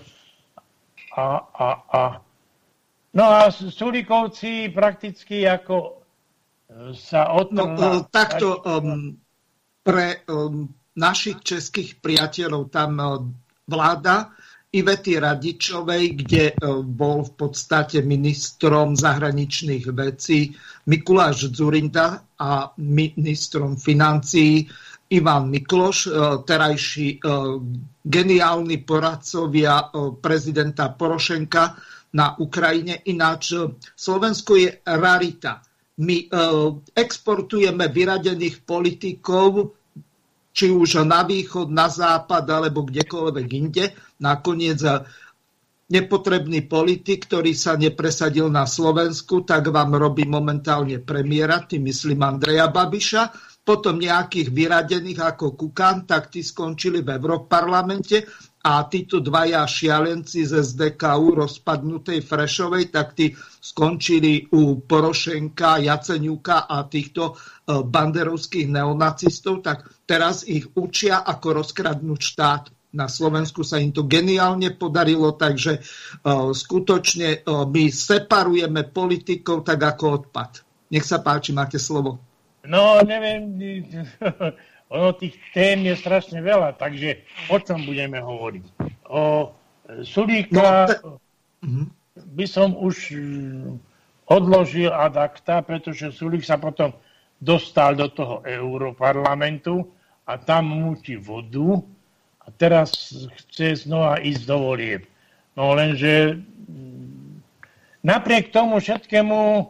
No a Sulíkovci prakticky ako sa odtrhla... Takto pre našich českých priateľov tam vláda Ivety Radičovej, kde bol v podstate ministrom zahraničných vecí Mikuláš Dzurinda a ministrom financií Ivan Mikloš, terajší geniálni poradcovia prezidenta Porošenka na Ukrajine. Ináč Slovensko je rarita. my exportujeme vyradených politikov, či už na východ, na západ, alebo kdekoľvek inde. Nakoniec nepotrebný politik, ktorý sa nepresadil na Slovensku, tak vám robí momentálne premiéra, tým myslím Andreja Babiša. Potom nejakých vyradených ako Kukan, tak tí skončili v Európarlamente a títo dvaja šialenci z SDKU rozpadnutej Frešovej, tak tí skončili u Porošenka, Jaceňuka a týchto banderovských neonacistov, tak teraz ich učia, ako rozkradnúť štát. Na Slovensku sa im to geniálne podarilo, takže skutočne my separujeme politikov tak ako odpad. Nech sa páči, máte slovo. No, neviem, ono tých tém je strašne veľa, takže o čom budeme hovoriť? O Sulíka by som už odložil ad acta, pretože Sulík sa potom dostal do toho Europarlamentu a tam múti vodu a teraz chce znova ísť do volieb. No lenže napriek tomu všetkému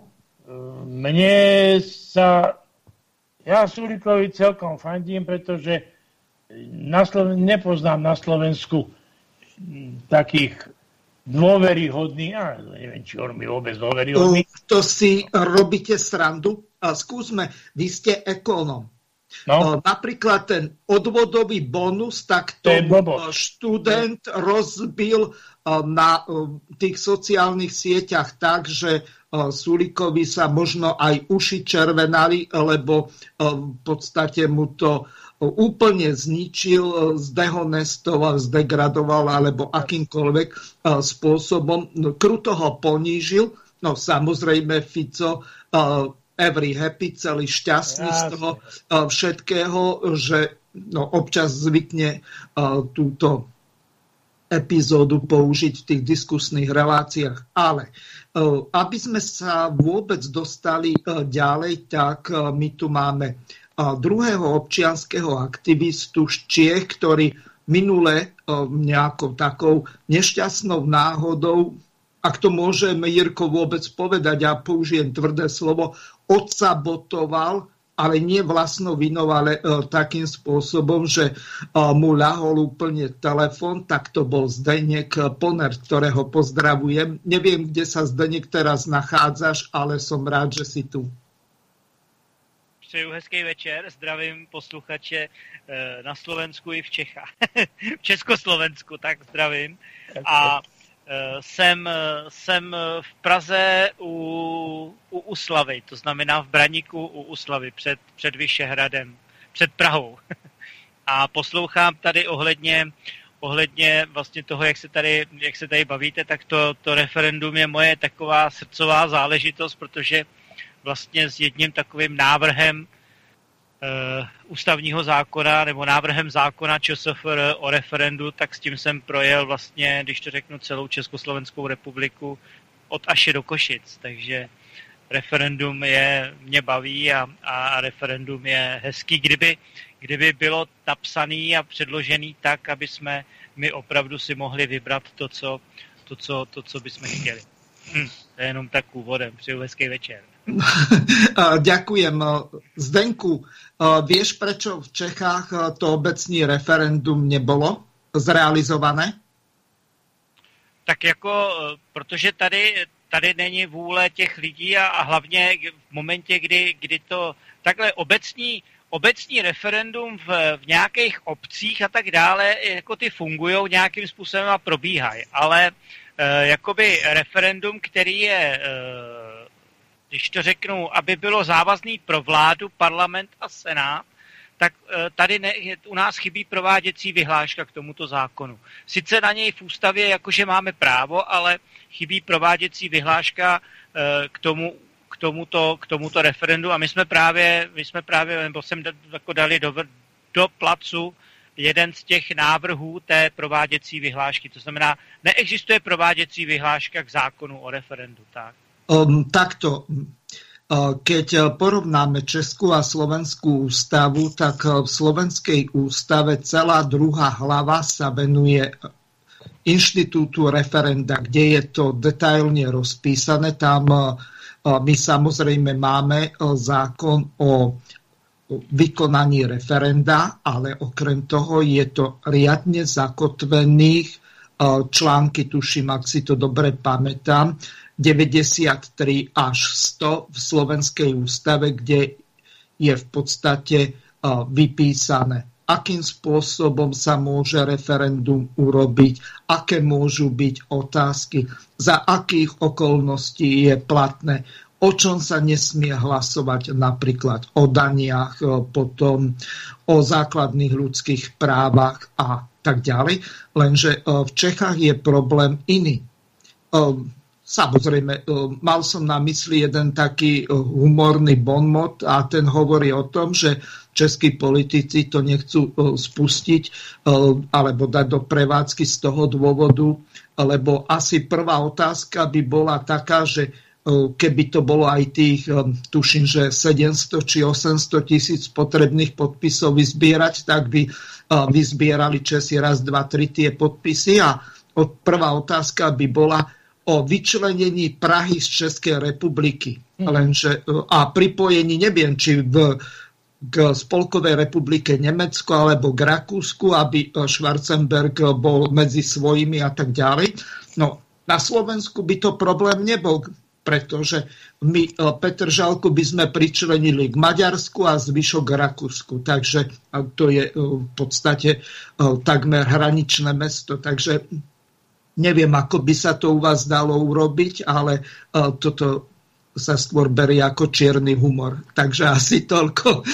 ja Sulíkovi celkom fandím, pretože nepoznám na Slovensku takých dôveryhodných, neviem, či on mi vôbec dôveryhodný. To si robíte srandu? Skúsme, vy ste ekonóm. No. Napríklad ten odvodový bonus, tak to študent rozbil na tých sociálnych sieťach tak, že Sulíkovi sa možno aj uši červenali, lebo v podstate mu to úplne zničil, zdehonestoval, zdegradoval alebo akýmkoľvek spôsobom. Kruto ho ponížil. No samozrejme Fico every happy, celý šťastný z toho všetkého, že občas zvykne túto epizódu použiť v tých diskusných reláciách. Ale aby sme sa vôbec dostali ďalej, tak my tu máme druhého občianskeho aktivistu z Čiech, ktorý minule nejakou takou nešťastnou náhodou, ak to môžeme, Jirko, vôbec povedať, ja použijem tvrdé slovo, odsabotoval, ale nie vlastnou vinou, ale takým spôsobom, že mu ľahol úplne telefon, tak to bol Zdeněk Poner, ktorého pozdravujem. Neviem, kde sa Zdeněk teraz nachádzaš, ale som rád, že si tu. Přeju hezký večer, zdravím posluchače na Slovensku i v Čechách. V Československu, tak zdravím. A jsem v Praze u Uslavy, to znamená v Braníku u Uslavy, před Vyšehradem, před Prahou. A poslouchám tady ohledně vlastně toho, jak se tady bavíte, tak to referendum je moje taková srdcová záležitost, protože vlastně s jedním takovým návrhem ústavního zákona nebo návrhem zákona ČSFR o referendu, tak s tím jsem projel vlastně, když to řeknu, celou Československou republiku od Aše do Košic. Takže referendum mě baví a referendum je hezký, kdyby bylo napsaný a předložený tak, aby jsme my opravdu si mohli vybrat to, co bychom chtěli. To je jenom tak úvodem. Přeju hezký večer. Ďakujem. Zdenku, vieš, prečo v Čechách to obecní referendum nebolo zrealizované? Tak protože tady není vůle těch lidí a hlavně v momentě, kdy to takhle obecní referendum v nějakých obcích a tak dále, jako ty fungujou nějakým způsobem a probíhají, ale jakoby referendum, který je, když to řeknu, aby bylo závazný pro vládu, parlament a senát, tak tady u nás chybí prováděcí vyhláška k tomuto zákonu. Sice na něj v ústavě jakože máme právo, ale chybí prováděcí vyhláška k tomuto referendu a my jsme právě nebo jsem dali do placu jeden z těch návrhů té prováděcí vyhlášky. To znamená, neexistuje prováděcí vyhláška k zákonu o referendu, tak? Takto. Keď porovnáme Českú a Slovenskú ústavu, tak v Slovenskej ústave celá druhá hlava sa venuje inštitútu referenda, kde je to detailne rozpísané. Tam My samozrejme máme zákon o vykonaní referenda, ale okrem toho je to riadne zakotvených články, tuším, ak si to dobre pamätám, 93 až 100 v Slovenskej ústave, kde je v podstate vypísané, akým spôsobom sa môže referendum urobiť, aké môžu byť otázky, za akých okolností je platné, o čom sa nesmie hlasovať, napríklad o daniach, potom o základných ľudských právach a tak ďalej. Lenže v Čechách je problém iný. Samozrejme, mal som na mysli jeden taký humorný bonmot a ten hovorí o tom, že českí politici to nechcú spustiť alebo dať do prevádzky z toho dôvodu, lebo asi prvá otázka by bola taká, že keby to bolo aj tých, tuším, že 700 či 800 tisíc potrebných podpisov vyzbierať, tak by vyzbierali Česi raz, dva, tri tie podpisy a prvá otázka by bola o vyčlenení Prahy z Českej republiky. Lenže, a pripojení, neviem, či k Spolkovej republike Nemecko alebo k Rakúsku, aby Schwarzenberg bol medzi svojimi a tak ďalej. No, na Slovensku by to problém nebol, pretože my Petržalku by sme pričlenili k Maďarsku a zvyšok k Rakúsku. Takže to je v podstate takmer hraničné mesto. Takže neviem, ako by sa to u vás dalo urobiť, ale toto sa skôr berie ako čierny humor. Takže asi toľko.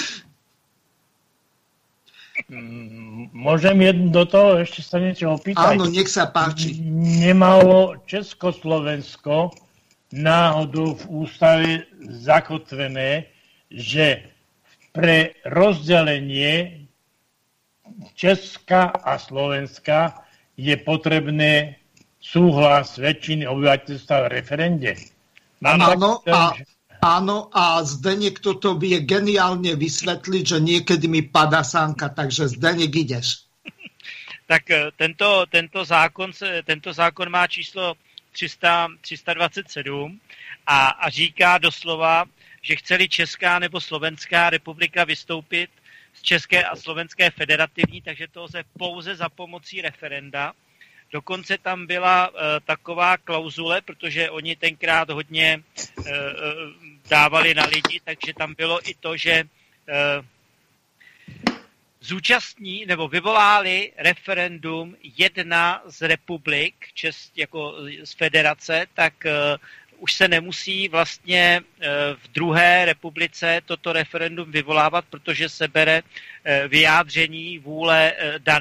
Môžem do toho ešte sa niečo opýtať? Áno, nech sa páči. Nemalo Československo náhodou v ústave zakotvené, že pre rozdelenie Česka a Slovenska je potrebné súhlas väčšiny obyvateľstva v referende. Áno, a Zdeněk toto vie geniálne vysvetliť, že niekedy mi padá sánka, takže Zdeněk, ideš. Tak tento zákon má číslo 327 a říká doslova, že chce-li Česká nebo Slovenská republika vystoupit z České a Slovenské federativní, takže to lze pouze za pomocí referenda. Dokonce tam byla taková klauzule, protože oni tenkrát hodně dávali na lidi, takže tam bylo i to, že zúčastní nebo vyvoláli referendum jedna z republik, jako z federace, tak už se nemusí vlastně v druhé republice toto referendum vyvolávat, protože se bere vyjádření vůle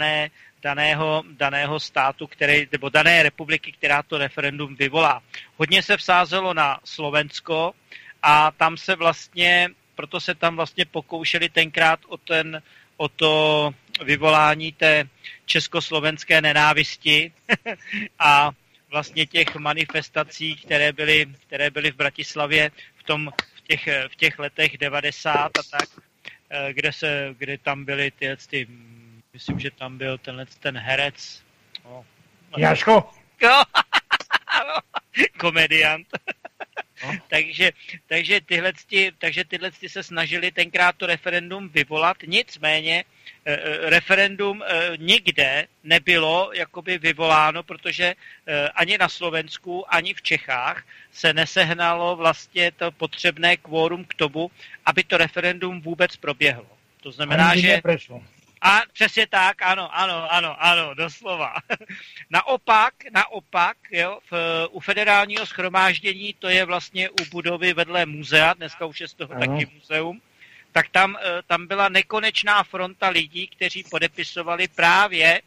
daného státu, nebo dané republiky, která to referendum vyvolá. Hodně se vsázelo na Slovensko a tam se vlastně, proto se tam vlastně pokoušeli tenkrát o to vyvolání té československé nenávisti a vlastně těch manifestací, které byly v Bratislavě v těch letech 90 a tak, kde tam byly ty myslím, že tam byl ten herec. Jaško? Komediant. Takže tyhle se snažili tenkrát to referendum vyvolat, nicméně referendum nikde nebylo jakoby vyvoláno, protože ani na Slovensku, ani v Čechách se nesehnalo vlastně to potřebné kvórum k tomu, aby to referendum vůbec proběhlo. To znamená, že... Neprešlo. A přesně tak, ano, doslova. Naopak, jo, u federálního shromáždění, to je vlastně u budovy vedle muzea, dneska už je z toho taky muzeum, tak tam byla nekonečná fronta lidí, kteří podepisovali právě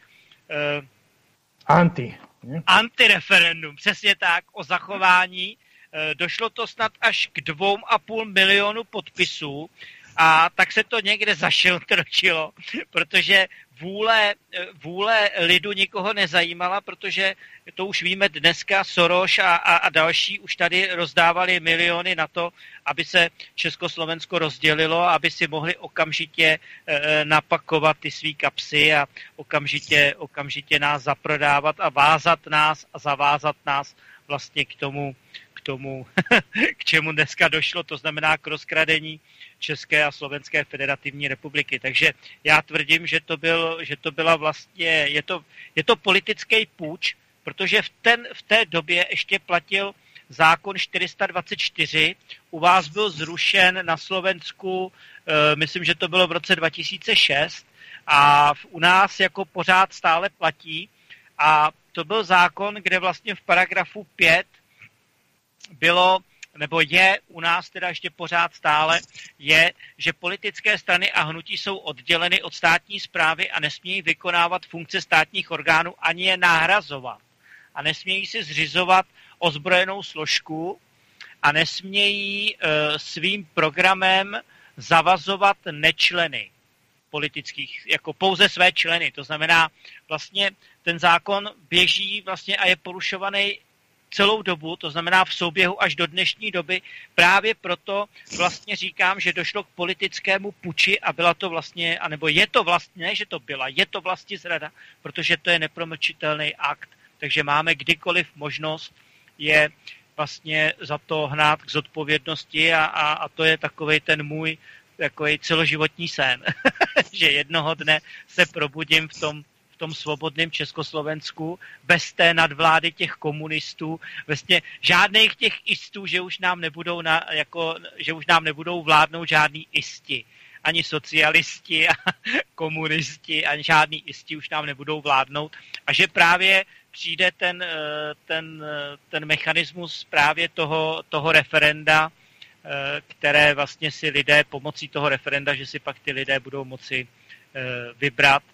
antireferendum, přesně tak, o zachování. Došlo to snad až k 2,5 milionu podpisů, a tak se to někde zašiltročilo, protože vůle lidu nikoho nezajímala, protože to už víme dneska, Soros a další už tady rozdávali miliony na to, aby se Československo rozdělilo, aby si mohli okamžitě napakovat ty svý kapsy a okamžitě nás zaprodávat a vázat nás a zavázat nás vlastně k tomu, k čemu dneska došlo, to znamená k rozkradení České a Slovenské federativní republiky. Takže já tvrdím, že to byla vlastně, je to politický púč, protože v té době ještě platil zákon 424, u vás byl zrušen na Slovensku, myslím, že to bylo v roce 2006 a u nás jako pořád stále platí a to byl zákon, kde vlastně v paragrafu 5 bylo, nebo je u nás teda ještě pořád stále, je, že politické strany a hnutí jsou odděleny od státní správy a nesmějí vykonávat funkce státních orgánů ani je nahrazovat. A nesmějí si zřizovat ozbrojenou složku a nesmějí svým programem zavazovat nečleny politických, jako pouze své členy. To znamená, vlastně ten zákon běží vlastně a je porušovaný celou dobu, to znamená v souběhu až do dnešní doby. Právě proto vlastně říkám, že došlo k politickému puči a byla to vlastně, anebo je to vlastně, ne, že to byla, je to vlastně zrada, protože to je nepromlčitelný akt. Takže máme kdykoliv možnost je vlastně za to hnát k zodpovědnosti a to je takovej ten můj takový celoživotní sen, že jednoho dne se probudím v tom svobodném Československu bez té nadvlády těch komunistů, vlastně žádných těch istů, že už nám nebudou vládnout žádný isti, ani socialisti a komunisti, ani žádný isti už nám nebudou vládnout a že právě přijde ten mechanismus právě toho referenda, které vlastně si lidé pomocí toho referenda, že si pak ty lidé budou moci vybrat,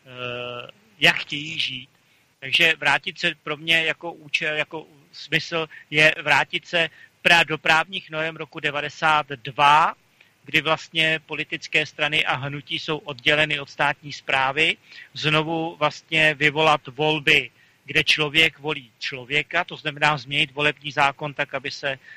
jak chtějí žít. Takže vrátit se pro mě jako účel, jako smysl je vrátit se do právních norem roku 92, kdy vlastně politické strany a hnutí jsou odděleny od státní správy, znovu vlastně vyvolat volby, kde člověk volí člověka, to znamená změnit volební zákon tak, aby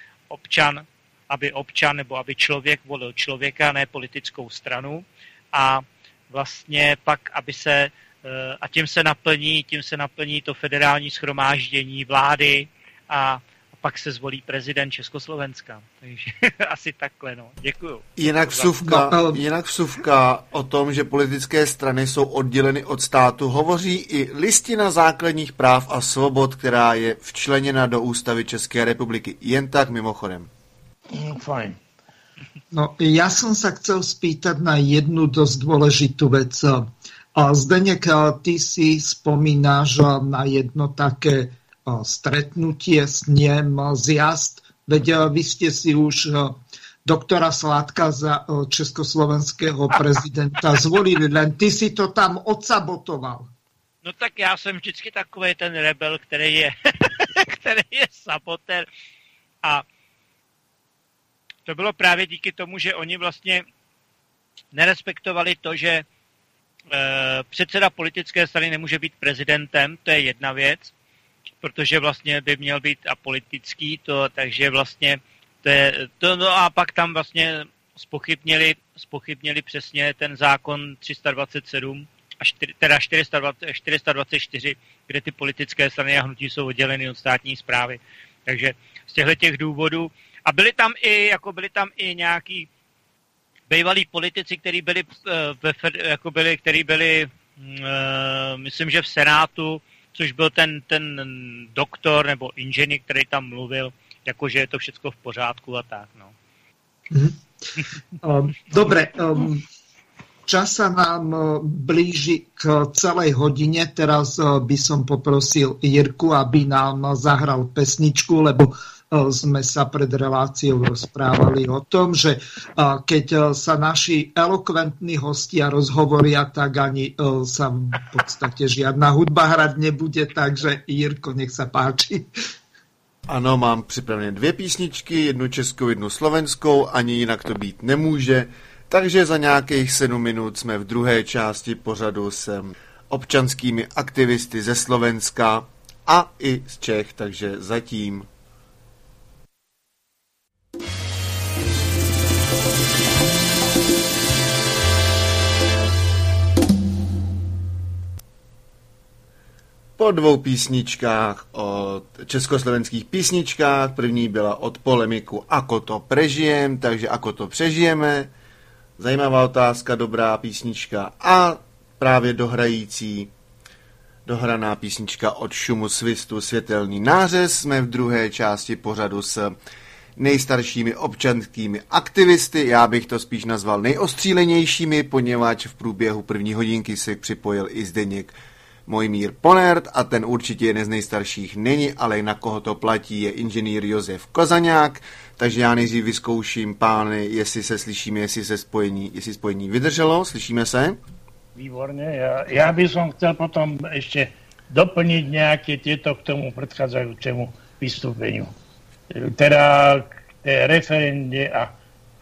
člověk volil člověka, ne politickou stranu a vlastně pak, a tím se naplní to federální shromáždění vlády a pak se zvolí prezident Československa. Takže asi takhle, no. Děkuju. Jinak vsuvka o tom, že politické strany jsou odděleny od státu, hovoří i Listina základních práv a svobod, která je včleněna do ústavy České republiky. Jen tak mimochodem. Fajn. No, ja som sa chcel spýtať na jednu dosť dôležitú vec. Zdeněk, ty si spomínáš na jedno také stretnutie s ním, zjazd. Veď vy ste si už doktora Sládka za československého prezidenta zvolili, len ty si to tam odsabotoval. No tak já jsem vždycky takový ten rebel, který je sabotér. A to bylo právě díky tomu, že oni vlastně nerespektovali to, že předseda politické strany nemůže být prezidentem, to je jedna věc, protože vlastně by měl být apolitický, takže vlastně no a pak tam vlastně spochybnili přesně ten zákon 327 a 424, kde ty politické strany a hnutí jsou odděleny od státní správy. Takže z těchto důvodů a byli tam i nějaký bývalí politici, kteří byli myslím, že v Senátu, což byl ten doktor nebo inženýr, který tam mluvil, jakože je to všechno v pořádku a tak, no. Dobre, čas sa nám blíži k celej hodine. Teraz by som poprosil Jirku, aby nám zahral pesničku, lebo sme sa pred reláciou rozprávali o tom, že keď sa naši elokventní hostia rozhovoria, tak ani sa v podstate žiadna hudba hrať nebude, takže Jirko, nech sa páči. Ano, mám připravené 2 písničky, jednu českou, jednu slovenskou, ani jinak to být nemůže, takže za nějakých 7 minut jsme v druhé části pořadu s občanskými aktivisty ze Slovenska a i z Čech, takže zatím. po 2 písničkách o československých písničkách. První byla od polemiku Ako to prežijem, takže Ako to přežijeme. Zajímavá otázka, dobrá písnička. A právě dohraná písnička od Šumu Svistu Světelný nářez. Jsme v druhé části pořadu s nejstaršími občanskými aktivisty. Já bych to spíš nazval nejostřílenějšími, poněvadž v průběhu první hodinky se připojil i Zdeněk Mojmír Ponert a ten určitě jeden z nejstarších není, ale na koho to platí je inženýr Josef Kozaňák, takže já nejdřív vyzkouším pány, jestli se slyšíme, jestli spojení vydrželo. Slyšíme se? Výborne. Ja by som chcel potom ešte doplniť nejaké tieto k tomu predchádzajúcemu vystúpeniu. Teda k tej referende a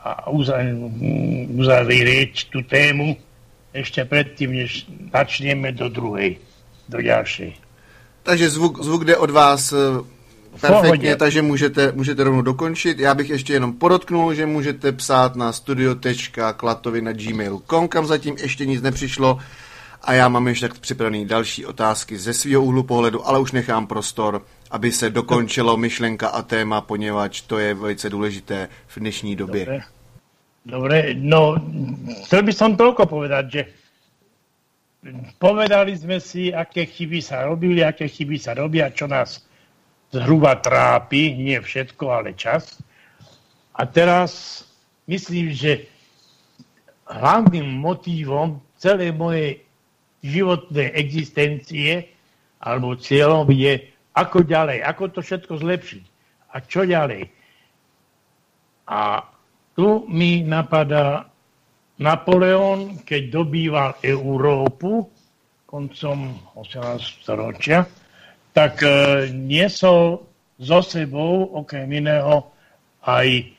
uzavrieť tú tému ešte predtým, než začneme do ďalšej. Takže zvuk jde od vás perfektně, takže můžete rovnou dokončit. Já bych ještě jenom podotknul, že můžete psát na studio.klatovy@gmail.com, kam zatím ještě nic nepřišlo a já mám ještě tak připravený další otázky ze svého úhlu pohledu, ale už nechám prostor, aby se dokončilo myšlenka a téma, poněvadž to je velice důležité v dnešní době. Dobre, no chcel by som toľko povedať, že povedali sme si, aké chyby sa robili, aké chyby sa robia, čo nás zhruba trápi, nie všetko, ale čas. A teraz myslím, že hlavným motívom celej mojej životnej existencie alebo cieľom je, ako ďalej, ako to všetko zlepšiť a čo ďalej. A tu mi napadá Napoleon, keď dobýval Európu koncom 18. storočia, tak niesol so sebou okrem iného aj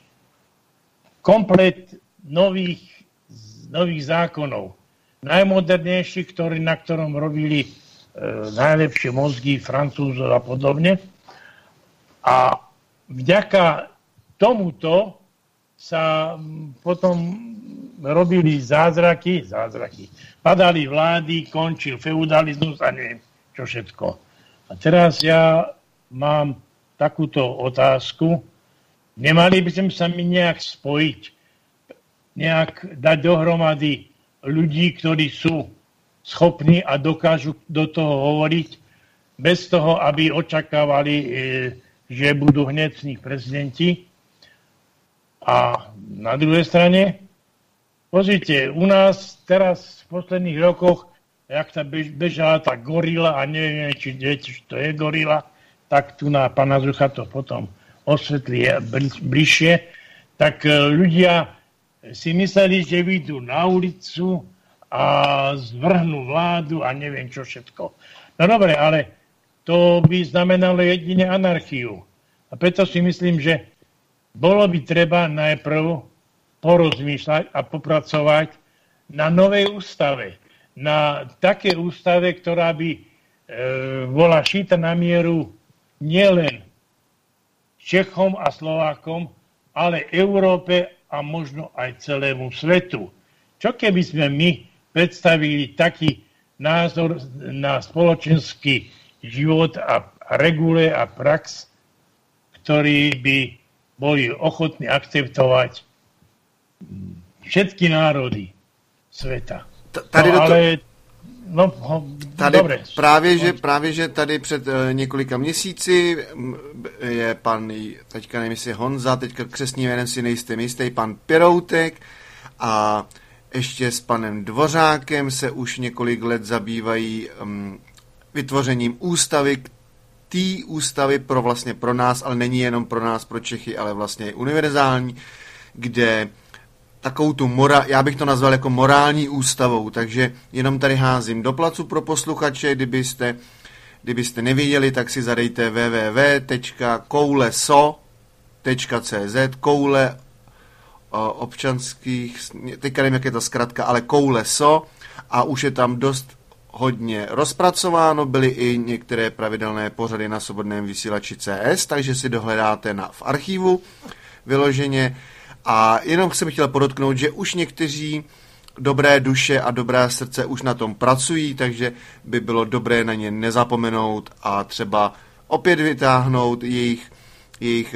komplet nových zákonov. Najmodernejší, na ktorom robili najlepšie mozgy Francúzov a podobne. A vďaka tomuto sa potom robili zázraky. Padali vlády, končil feudalizmus a neviem čo všetko. A teraz ja mám takúto otázku. Nemali by sme sa mi nejak spojiť, nejak dať dohromady ľudí, ktorí sú schopní a dokážu do toho hovoriť, bez toho, aby očakávali, že budú hneď z nich prezidenti. A na druhej strane, pozrite, u nás teraz v posledných rokoch, jak sa bežala tá gorila, a neviem, či viete, čo to je gorila, tak tu na pána Zucha to potom osvetlí bližšie, tak ľudia si mysleli, že vyjdú na ulicu a zvrhnú vládu a neviem čo všetko. No dobre, ale to by znamenalo jedine anarchiu. A preto si myslím, že bolo by treba najprv porozmýšľať a popracovať na novej ústave. Na také ústave, ktorá by bola šita na mieru nielen Čechom a Slovákom, ale Európe a možno aj celému svetu. Čo keby sme my predstavili taký názor na spoločenský život a regule a prax, ktorý by boli ochotní akceptovať všetky národy sveta. Právě, že tady před několika měsíci je pan, teďka nevím, jestli Honza, teďka křestním jménem si nejsem jistý, pan Piroutek a ještě s panem Dvořákem se už několik let zabývají vytvořením ústavy, té ústavy pro nás, ale není jenom pro nás, pro Čechy, ale vlastně univerzální, kde takovou tu já bych to nazval jako morální ústavou, takže jenom tady házím do placu pro posluchače, kdybyste nevěděli, tak si zadejte www.kouleso.cz, koule občanských, teďka nevím, jak je ta zkratka, ale Kouleso, a už je tam dost hodně rozpracováno, byly i některé pravidelné pořady na svobodném vysílači CS, takže si dohledáte v archivu vyloženě. A jenom jsem chtěl podotknout, že už někteří dobré duše a dobré srdce už na tom pracují, takže by bylo dobré na ně nezapomenout a třeba opět vytáhnout jejich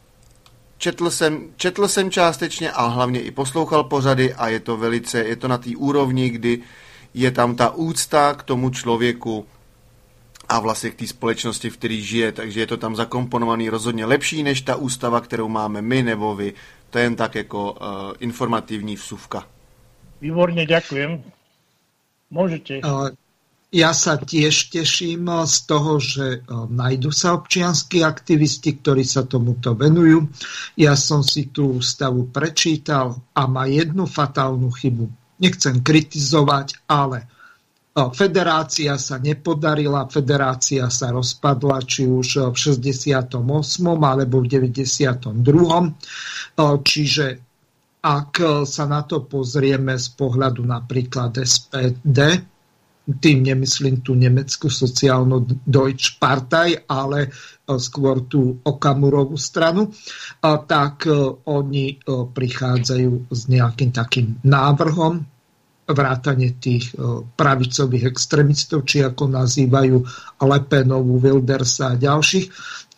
četl jsem částečně a hlavně i poslouchal pořady a je to na té úrovni, kdy je tam ta úcta k tomu člověku a vlastně k té společnosti, v které žije, takže je to tam zakomponovaný rozhodně lepší než ta ústava, kterou máme my nebo vy. To je jen tak jako informativní vsuvka. Výborne, ďakujem. Môžete. Ja sa tiež teším z toho, že nájdu sa občianski aktivisti, ktorí sa tomuto venujú. Ja som si tú ústavu prečítal a má jednu fatálnu chybu. Nechcem kritizovať, ale federácia sa nepodarila, federácia sa rozpadla, či už v 68. alebo v 92. Čiže ak sa na to pozrieme z pohľadu napríklad SPD, tým nemyslím tú nemeckú sociálnu Deutsche Partei, ale skôr tú Okamurovú stranu, tak oni prichádzajú s nejakým takým návrhom, vrátane tých pravicových extrémistov, či ako nazývajú Le Penovu, Wildersa a ďalších.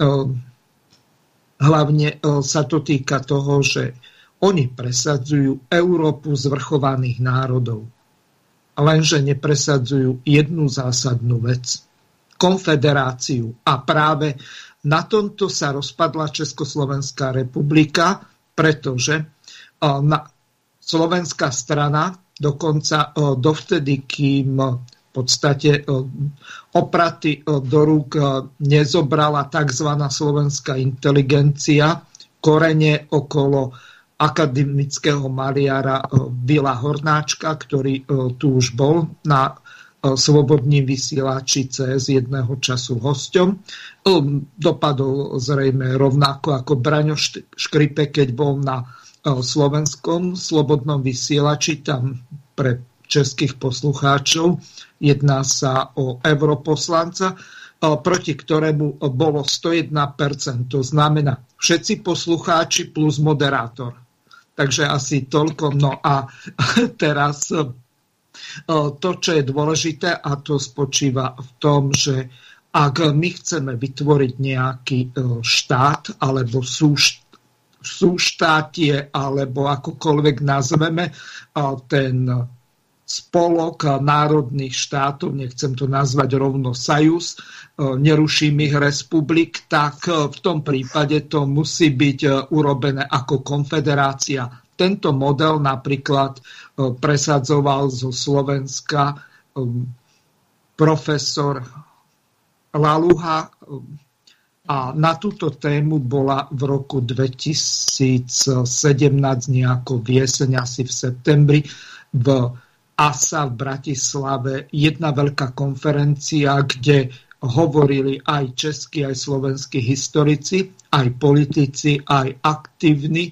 Hlavne sa to týka toho, že oni presadzujú Európu zvrchovaných národov. Lenže nepresadzujú jednu zásadnú vec. Konfederáciu. A práve na tomto sa rozpadla Československá republika, pretože slovenská strana dokonca dovtedy, kým v podstate opraty do rúk nezobrala tzv. Slovenská inteligencia, korene okolo akademického maliara Vila Hornáčka, ktorý tu už bol na slobodním vysielači CS jedného času hosťom. Dopadol zrejme rovnako ako Braňo Škripe, keď bol na slovenskom slobodnom vysielači, tam pre českých poslucháčov jedná sa o europoslanca, proti ktorému bolo 101%, to znamená všetci poslucháči plus moderátor. Takže asi toľko. No a teraz to, čo je dôležité, a to spočíva v tom, že ak my chceme vytvoriť nejaký štát alebo súštátie, alebo akokoľvek nazveme ten spolok národných štátov, nechcem to nazvať rovno Sajus, neruším ich republik, tak v tom prípade to musí byť urobené ako konfederácia. Tento model napríklad presadzoval zo Slovenska profesor Laluha a na túto tému bola v roku 2017 nejako v jeseň, asi v septembri, v ASA v Bratislave jedna veľká konferencia, kde hovorili aj českí, aj slovenskí historici, aj politici, aj aktívni,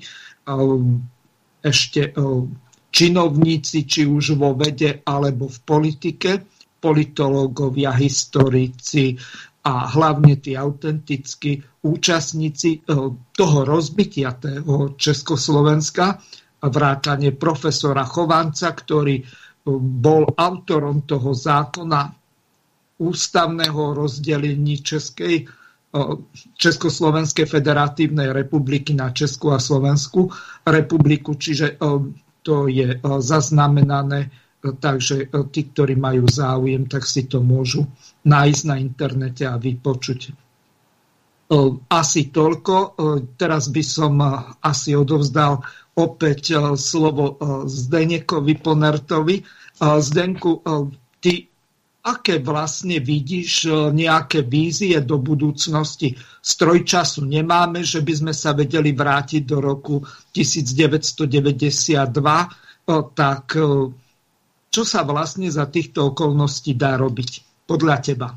ešte činovníci, či už vo vede, alebo v politike, politológovia, historici a hlavne tí autentickí účastníci toho rozbitia toho Československa, vrátane profesora Chovanca, ktorý bol autorom toho zákona ústavného rozdelení Československej federatívnej republiky na Českú a Slovenskú republiku. Čiže to je zaznamenané, takže tí, ktorí majú záujem, tak si to môžu nájsť na internete a vypočuť. Asi toľko. Teraz by som asi odovzdal opäť slovo Zdeňkovi Ponertovi. Zdenku, ty aké vlastne vidíš nejaké vízie do budúcnosti? Stroj času nemáme, že by sme sa vedeli vrátiť do roku 1992, tak čo sa vlastne za týchto okolností dá robiť podľa teba?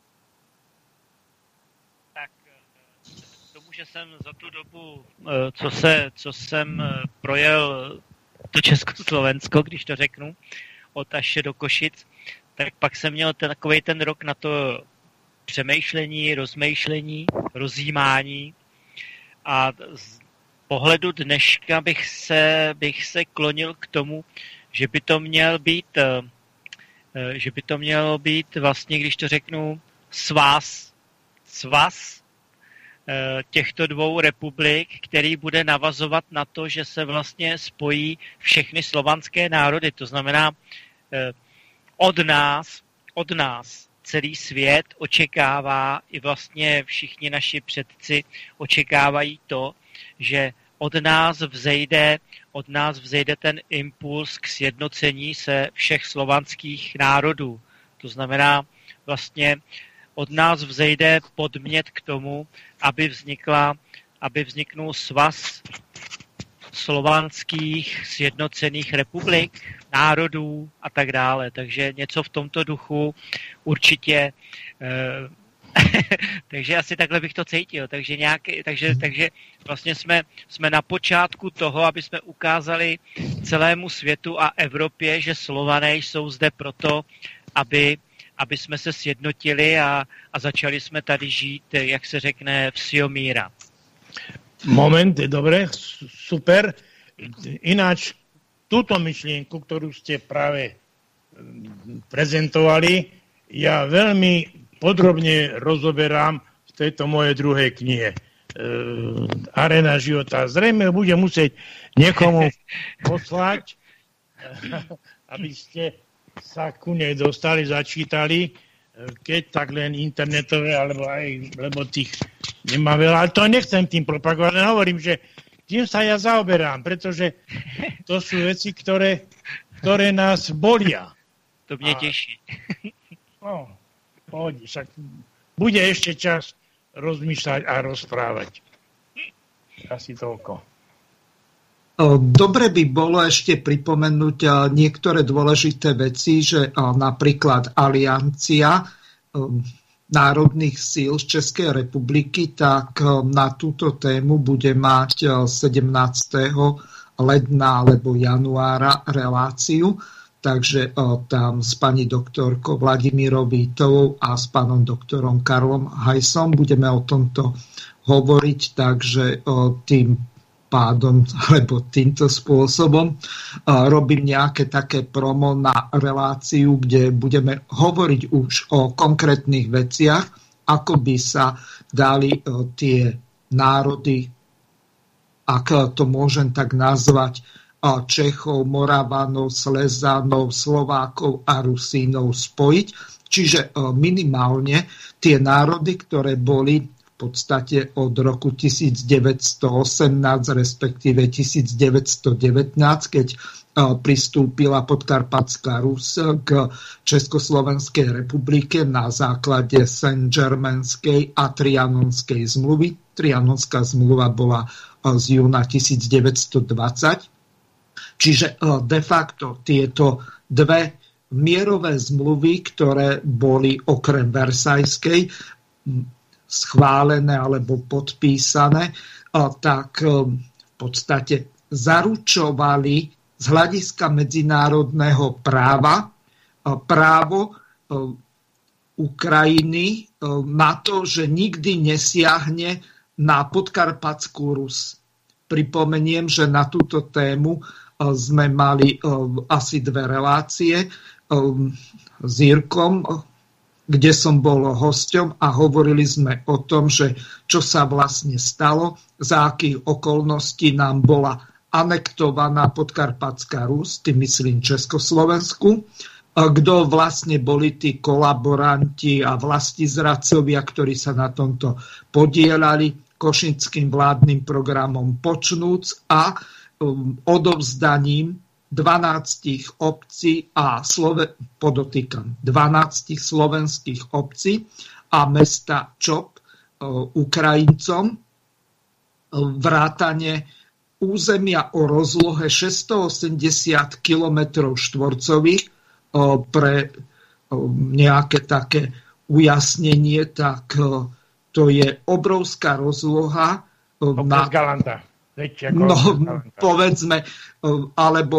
Že jsem za tu dobu, co jsem projel to Československo, když to řeknu, od až do Košic, tak pak jsem měl takovej ten rok na to přemýšlení, rozmýšlení, rozjímání a z pohledu dneška bych se klonil k tomu, že by to mělo být vlastně, když to řeknu, svaz těchto dvou republik, který bude navazovat na to, že se vlastně spojí všechny slovanské národy. To znamená, od nás celý svět očekává, i vlastně všichni naši předci očekávají to, že od nás vzejde ten impuls k sjednocení se všech slovanských národů. To znamená, vlastně od nás vzejde podmět k tomu, aby vzniknul svaz slovanských sjednocených republik, národů a tak dále. Takže něco v tomto duchu určitě. Takže asi takhle bych to cítil. Takže vlastně jsme na počátku toho, aby jsme ukázali celému světu a Evropě, že Slované jsou zde proto, aby jsme se sjednotili a začali jsme tady žít, jak se řekne, v Siomíra. Moment, dobre, super. Ináč, túto myšlienku, ktorú ste práve prezentovali, ja veľmi podrobne rozoberám v tejto mojej druhej knihe. Arena života. Zrejme bude musieť niekomu poslať, aby ste sa ku nej dostali, začítali, keď tak len internetové, lebo tých nemá veľa. Ale to nechcem tým propagovať, len hovorím, že tým sa ja zaoberám, pretože to sú veci, ktoré nás bolia. To mne teší. No, pohodí, však bude ešte čas rozmýšľať a rozprávať. Asi toľko. Dobre by bolo ešte pripomenúť niektoré dôležité veci, že napríklad Aliancia národných síl z Českej republiky, tak na túto tému bude mať 17. ledna alebo januára reláciu. Takže tam s pani doktorkou Vladimírou Vítovou a s pánom doktorom Karlom Hajsom budeme o tomto hovoriť, takže tým pádom, alebo týmto spôsobom robím nejaké také promo na reláciu, kde budeme hovoriť už o konkrétnych veciach, ako by sa dali tie národy, ak to môžem tak nazvať, Čechov, Moravanov, Slezanov, Slovákov a Rusínov spojiť. Čiže minimálne tie národy, ktoré boli v podstate od roku 1918, respektíve 1919, keď pristúpila Podkarpatská Rus k Československej republike na základe Saint-Germainskej a Trianonskej zmluvy. Trianonská zmluva bola z júna 1920. Čiže de facto tieto dve mierové zmluvy, ktoré boli okrem Versajskej schválené alebo podpísané, tak v podstate zaručovali z hľadiska medzinárodného práva právo Ukrajiny na to, že nikdy nesiahne na Podkarpatskú Rus. Pripomeniem, že na túto tému sme mali asi 2 relácie s Jirkom, kde som bol hosťom a hovorili sme o tom, že čo sa vlastne stalo, za akých okolností nám bola anektovaná Podkarpatská Rus, tým myslím Československu, kto vlastne boli tí kolaboranti a vlastizradcovia, ktorí sa na tomto podielali, košickým vládnym programom počnúc a odovzdaním 12 obcí a podotýkam 12 slovenských obcí a mesta Čop Ukrajincom vrátane územia o rozlohe 680 km štvorcových. Pre nejaké také ujasnenie, tak to je obrovská rozloha. Povedzme, alebo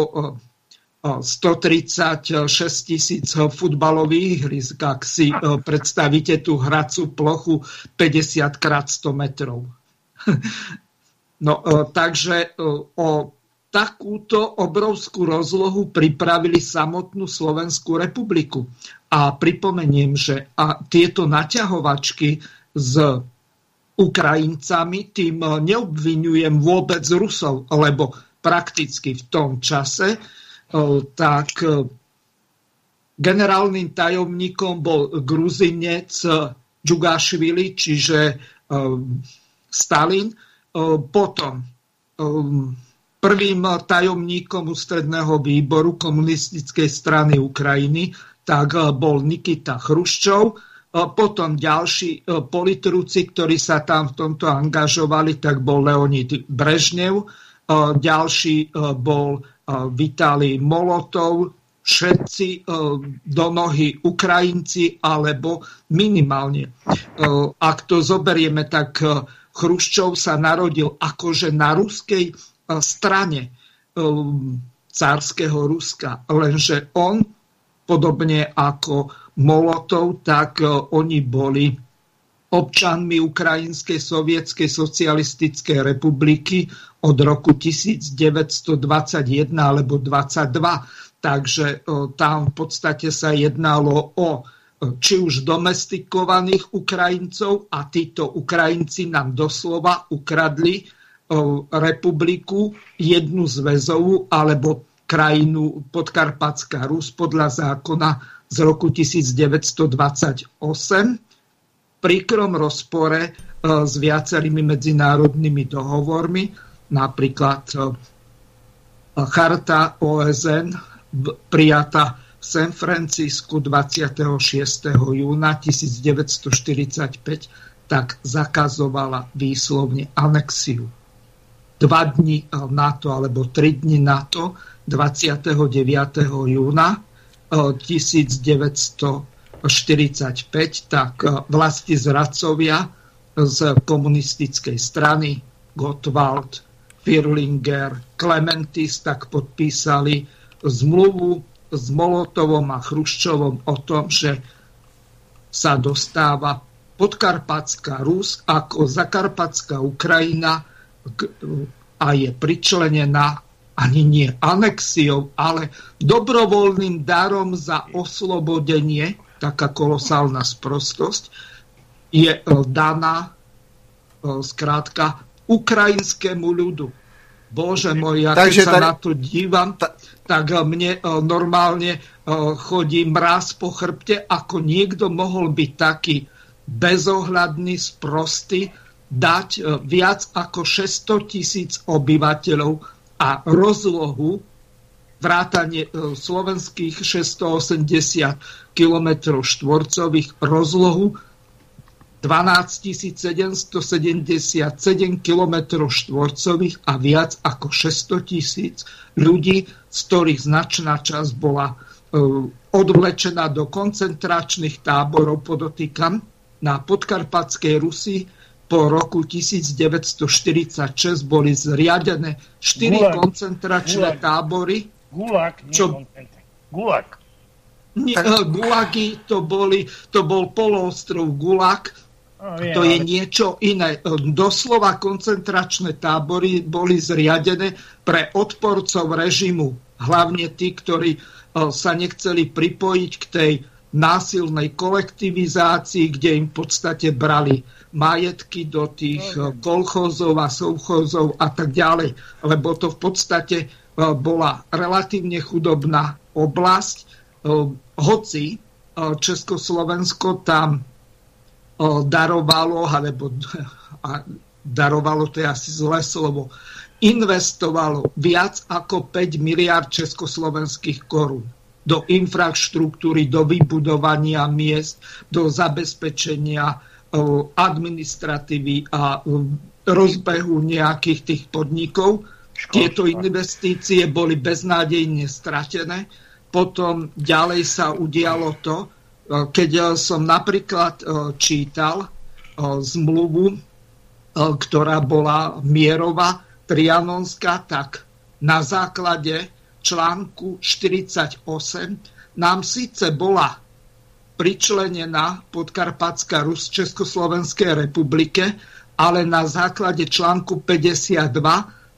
136 000 futbalových ihrisk, ak si predstavíte tú hracú plochu 50 x 100 metrov. No, takže o takúto obrovskú rozlohu pripravili samotnú Slovenskú republiku. A pripomeniem, že tieto naťahovačky s Ukrajincami, tým neobviňujem vôbec Rusov, lebo prakticky v tom čase tak generálnym tajomníkom bol Gruzinec Džugašvili, čiže Stalin. Potom prvým tajomníkom ústredného výboru komunistickej strany Ukrajiny tak bol Nikita Chruščov. Potom ďalší politruci, ktorí sa tam v tomto angažovali, tak bol Leonid Brežnev. Ďalší bol Vitalij Molotov. Všetci do nohy Ukrajinci, alebo minimálne. Ak to zoberieme, tak Chruščov sa narodil akože na ruskej strane cárskeho Ruska, lenže on, podobne ako Molotov, tak oni boli občanmi Ukrajinskej sovietskej socialistickej republiky od roku 1921 alebo 22. Takže tam v podstate sa jednalo o či už domestikovaných Ukrajincov, a títo Ukrajinci nám doslova ukradli republiku, jednu zväzovú alebo krajinu Podkarpatská Rus podľa zákona z roku 1928 v príkrom rozpore s viacerými medzinárodnými dohovormi, napríklad Charta OSN prijatá v San Francisku 26. júna 1945 tak zakazovala výslovne anexiu. 2 dni na to, alebo 3 dni na to, 29. júna 1945, tak vlastizradcovia z komunistickej strany Gottwald, Firlinger, Klementis tak podpísali zmluvu s Molotovom a Chruščovom o tom, že sa dostáva Podkarpatská Rus ako Zakarpatská Ukrajina a je pričlenená ani nie anexiou, ale dobrovoľným darom za oslobodenie, taká kolosálna sprostosť, je daná skrátka ukrajinskému ľudu. Bože môj, ja keď sa na to dívam, tak mne normálne chodí mráz po chrbte, ako niekto mohol byť taký bezohľadný, sprostý, dať viac ako 600 000 obyvateľov a rozlohu, vrátane slovenských 680 km štvorcových, rozlohu 12 777 km štvorcových a viac ako 600 000 ľudí, z ktorých značná časť bola odvlečená do koncentračných táborov, podotýkam, na Podkarpatskej Rusi. Po roku 1946 boli zriadené 4 koncentračné tábory. Gulagy to bol poloostrov Gulag. To je niečo iné. Doslova koncentračné tábory boli zriadené pre odporcov režimu. Hlavne tí, ktorí sa nechceli pripojiť k tej násilnej kolektivizácii, kde im v podstate brali majetky do tých kolchózov a sovchózov a tak ďalej. Lebo to v podstate bola relatívne chudobná oblasť, hoci Československo tam darovalo, darovalo, to je asi zlé slovo, investovalo viac ako 5 miliard československých korún do infraštruktúry, do vybudovania miest, do zabezpečenia administratívy a rozbehu nejakých tých podnikov. Tieto investície boli beznádejne stratené. Potom ďalej sa udialo to, keď som napríklad čítal zmluvu, ktorá bola mierová, trianonská, tak na základe článku 48 nám síce bola pričlenená Podkarpatská Rus Československej republike, ale na základe článku 52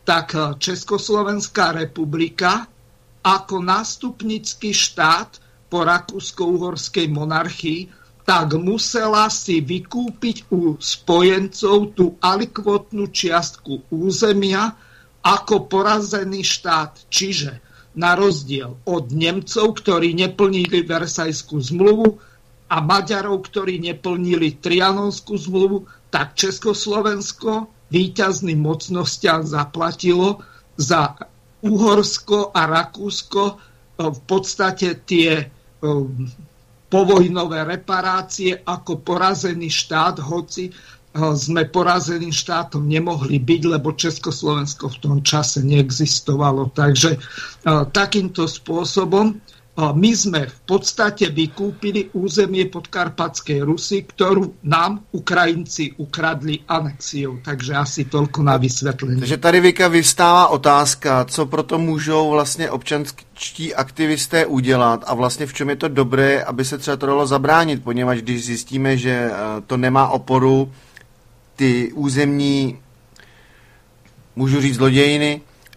tak Československá republika ako nástupnický štát po rakúsko-uhorskej monarchii tak musela si vykúpiť u spojencov tú alikvotnú čiastku územia ako porazený štát. Čiže na rozdiel od Nemcov, ktorí neplnili Versajskú zmluvu, a Maďarov, ktorí neplnili Trianonskú zmluvu, tak Československo víťazným mocnostiam zaplatilo za Uhorsko a Rakúsko v podstate tie povojnové reparácie ako porazený štát, hoci sme porazeným štátom nemohli byť, lebo Československo v tom čase neexistovalo. Takže takýmto spôsobom my sme v podstate vykúpili územie Podkarpatskej Rusy, ktorú nám Ukrajinci ukradli anexiou. Takže asi toľko na vysvetlenie. Takže tady, Vika, vyvstává otázka, co proto můžou vlastně občanští aktivisté udělat a vlastně v čem je to dobré, aby se třeba to dalo zabránit, poněvadž když zjistíme, že to nemá oporu, ty územní, můžu říct zlodějiny,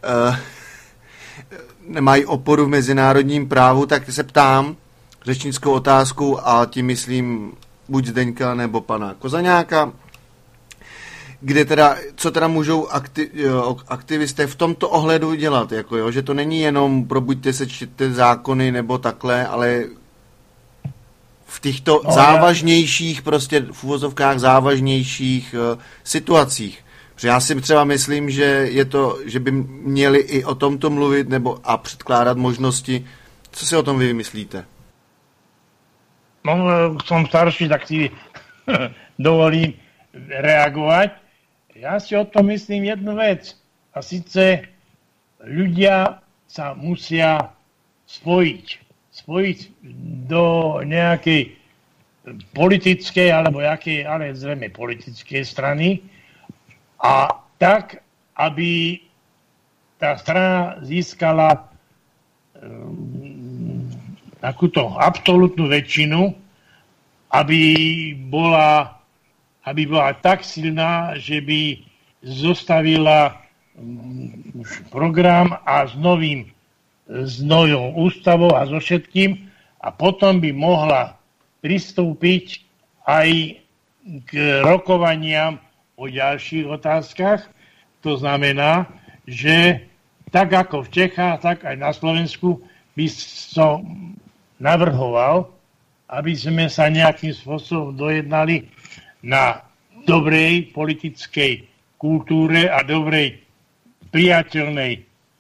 nemají oporu v mezinárodním právu, tak se ptám řečnickou otázku a tím myslím buď Zdeňka nebo pana Kozaňáka, kde teda, co teda můžou aktivisté v tomto ohledu dělat, jako jo, že to není jenom probuďte se, čtěte zákony nebo takhle, ale v těchto závažnějších, prostě v uvozovkách závažnějších situacích. Protože já si třeba myslím, že je to, že by měli i o tomto mluvit nebo a předkládat možnosti. Co si o tom vy myslíte? No, som starší, tak si dovolím reagovať. Ja si o tom myslím jednu vec. A síce ľudia sa musia spojiť. Spojiť do nejakej politickej alebo jakej, ale zrejme politickej strany, a tak, aby tá strana získala takúto absolútnu väčšinu, aby bola tak silná, že by zostavila program a s novou ústavou a so všetkým, a potom by mohla pristúpiť aj k rokovaniam o ďalších otázkach. To znamená, že tak ako v Čechách, tak aj na Slovensku by som navrhoval, aby sme sa nejakým spôsobom dojednali na dobrej politickej kultúre a dobrej priateľnej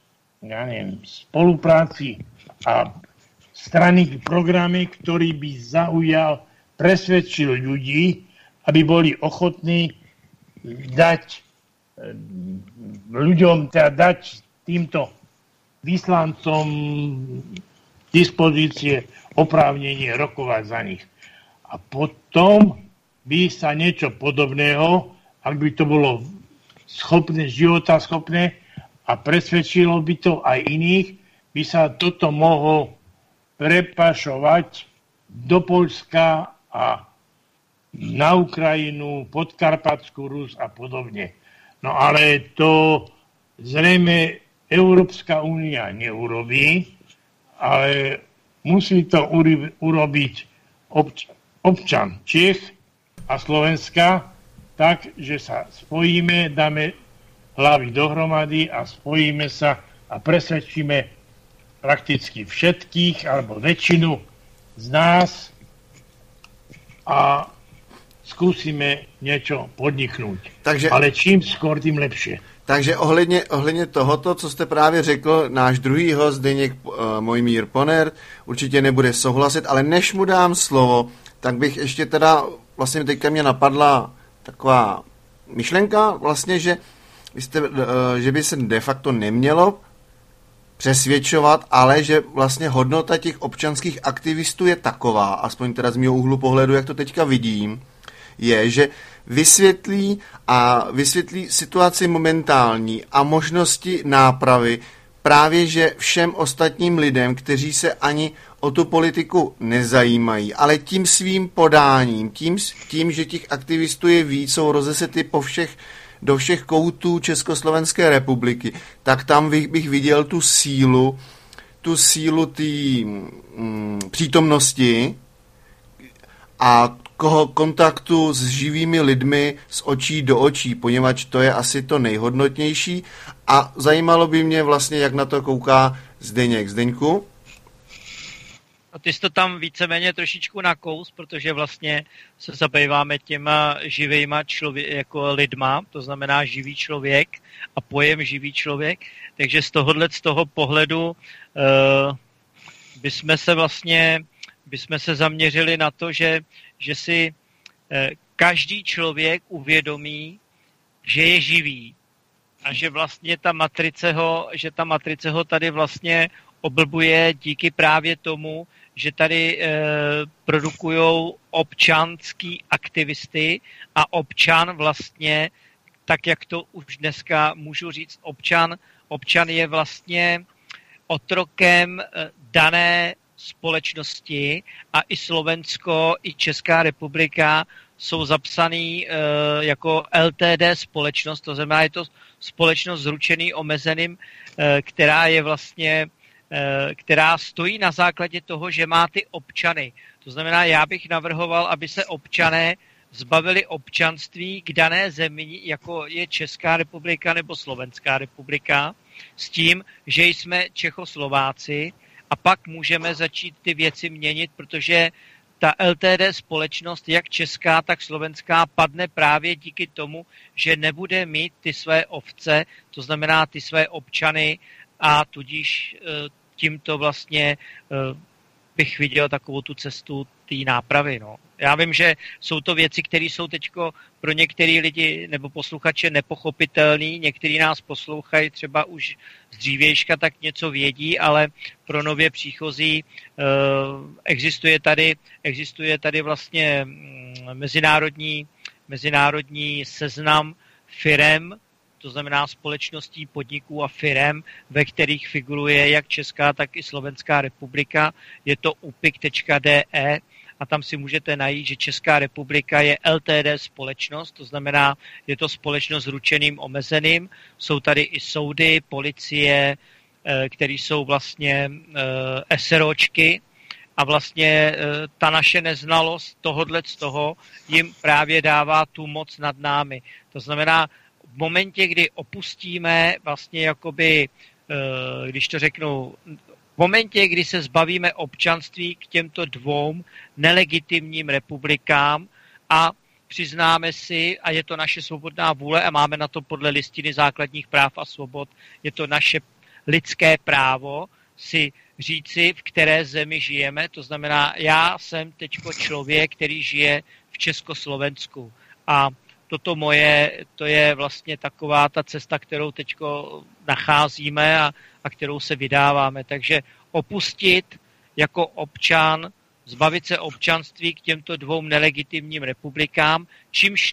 spolupráci a strany programy, ktorý by presvedčil ľudí, aby boli ochotní dať ľuďom, teda dať týmto vyslancom dispozície oprávnenie rokovať za nich. A potom by sa niečo podobného, ak by to bolo životaschopné a presvedčilo by to aj iných, by sa toto mohlo prepašovať do Poľska a na Ukrajinu, Podkarpatskú Rus a podobne. No ale to zrejme Európska únia neurobí, ale musí to urobiť občan Čech a Slovenska tak, že sa spojíme, dáme hlavy dohromady a spojíme sa a presvedčíme prakticky všetkých alebo väčšinu z nás a skúsime niečo podniknúť. Takže, ale čím skôr, tým lepšie. Takže ohledně tohoto, co jste právě řekl, náš druhý host, Zdeněk Mojmír Ponert, určitě nebude souhlasit, ale než mu dám slovo, tak bych ještě teda, vlastně teďka mě napadla taková myšlenka, vlastně, že by se de facto nemělo přesvědčovat, ale že vlastně hodnota těch občanských aktivistů je taková, aspoň teda z mého úhlu pohledu, jak to teďka vidím, je, že vysvětlí situaci momentální a možnosti nápravy právě že všem ostatním lidem, kteří se ani o tu politiku nezajímají, ale tím svým podáním, tím, že těch aktivistů je víc, jsou rozesety po všech do všech koutů Československé republiky, tak tam bych viděl tu sílu té přítomnosti a kontaktu s živými lidmi z očí do očí, poněvadž to je asi to nejhodnotnější. A zajímalo by mě vlastně, jak na to kouká Zdeněk. Zdeňku? A ty jsi to tam víceméně trošičku nakous, protože vlastně se zabýváme těma živýma jako lidma, to znamená živý člověk a pojem živý člověk. Takže z toho pohledu bychom se zaměřili na to, že si každý člověk uvědomí, že je živý a že vlastně ta matrice ho tady vlastně oblbuje díky právě tomu, že tady produkujou občanský aktivisty a občan vlastně, tak jak to už dneska můžu říct, občan je vlastně otrokem dané společnosti a i Slovensko, i Česká republika jsou zapsaný jako LTD společnost, to znamená, je to společnost s ručený omezeným, která je vlastně která stojí na základě toho, že má ty občany. To znamená, já bych navrhoval, aby se občané zbavili občanství k dané zemi, jako je Česká republika nebo Slovenská republika, s tím, že jsme Čechoslováci a pak můžeme začít ty věci měnit, protože ta LTD společnost, jak česká, tak slovenská, padne právě díky tomu, že nebude mít ty své ovce, to znamená ty své občany, a tudíž tímto vlastně bych viděl takovou tu cestu té nápravy. No. Já vím, že jsou to věci, které jsou teďko pro některé lidi nebo posluchače nepochopitelný, někteří nás poslouchají třeba už z dřívějška, tak něco vědí, ale pro nově příchozí existuje tady vlastně mezinárodní seznam firem, to znamená společností, podniků a firem, ve kterých figuruje jak Česká, tak i Slovenská republika. Je to upic.de a tam si můžete najít, že Česká republika je LTD společnost, to znamená, je to společnost s ručeným omezeným. Jsou tady i soudy, policie, které jsou vlastně SROčky a vlastně ta naše neznalost tohodle z toho jim právě dává tu moc nad námi. To znamená, v momentě, kdy opustíme vlastně jakoby, když to řeknu, v momentě, kdy se zbavíme občanství k těmto dvou nelegitimním republikám a přiznáme si, a je to naše svobodná vůle a máme na to podle listiny základních práv a svobod, je to naše lidské právo si říci, v které zemi žijeme. To znamená, já jsem teďko člověk, který žije v Československu a toto moje, to je vlastně taková ta cesta, kterou teďko nacházíme a kterou se vydáváme. Takže opustit jako občan, zbavit se občanství k těmto dvou nelegitimním republikám, čímž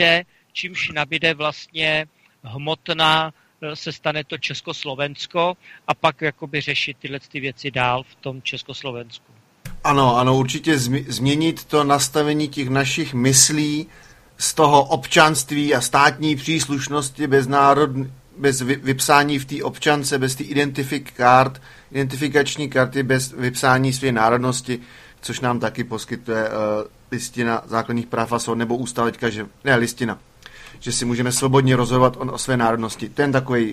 nabide vlastně hmotná, se stane to Československo a pak jakoby řešit tyhle ty věci dál v tom Československu. Ano, určitě změnit to nastavení těch našich myslí z toho občanství a státní příslušnosti bez vypsání v té občance, bez té identifikační karty, bez vypsání své národnosti, což nám taky poskytuje listina základních práv a svobod, nebo ústava teďka, listina, že si můžeme svobodně rozhodovat o své národnosti. To je takový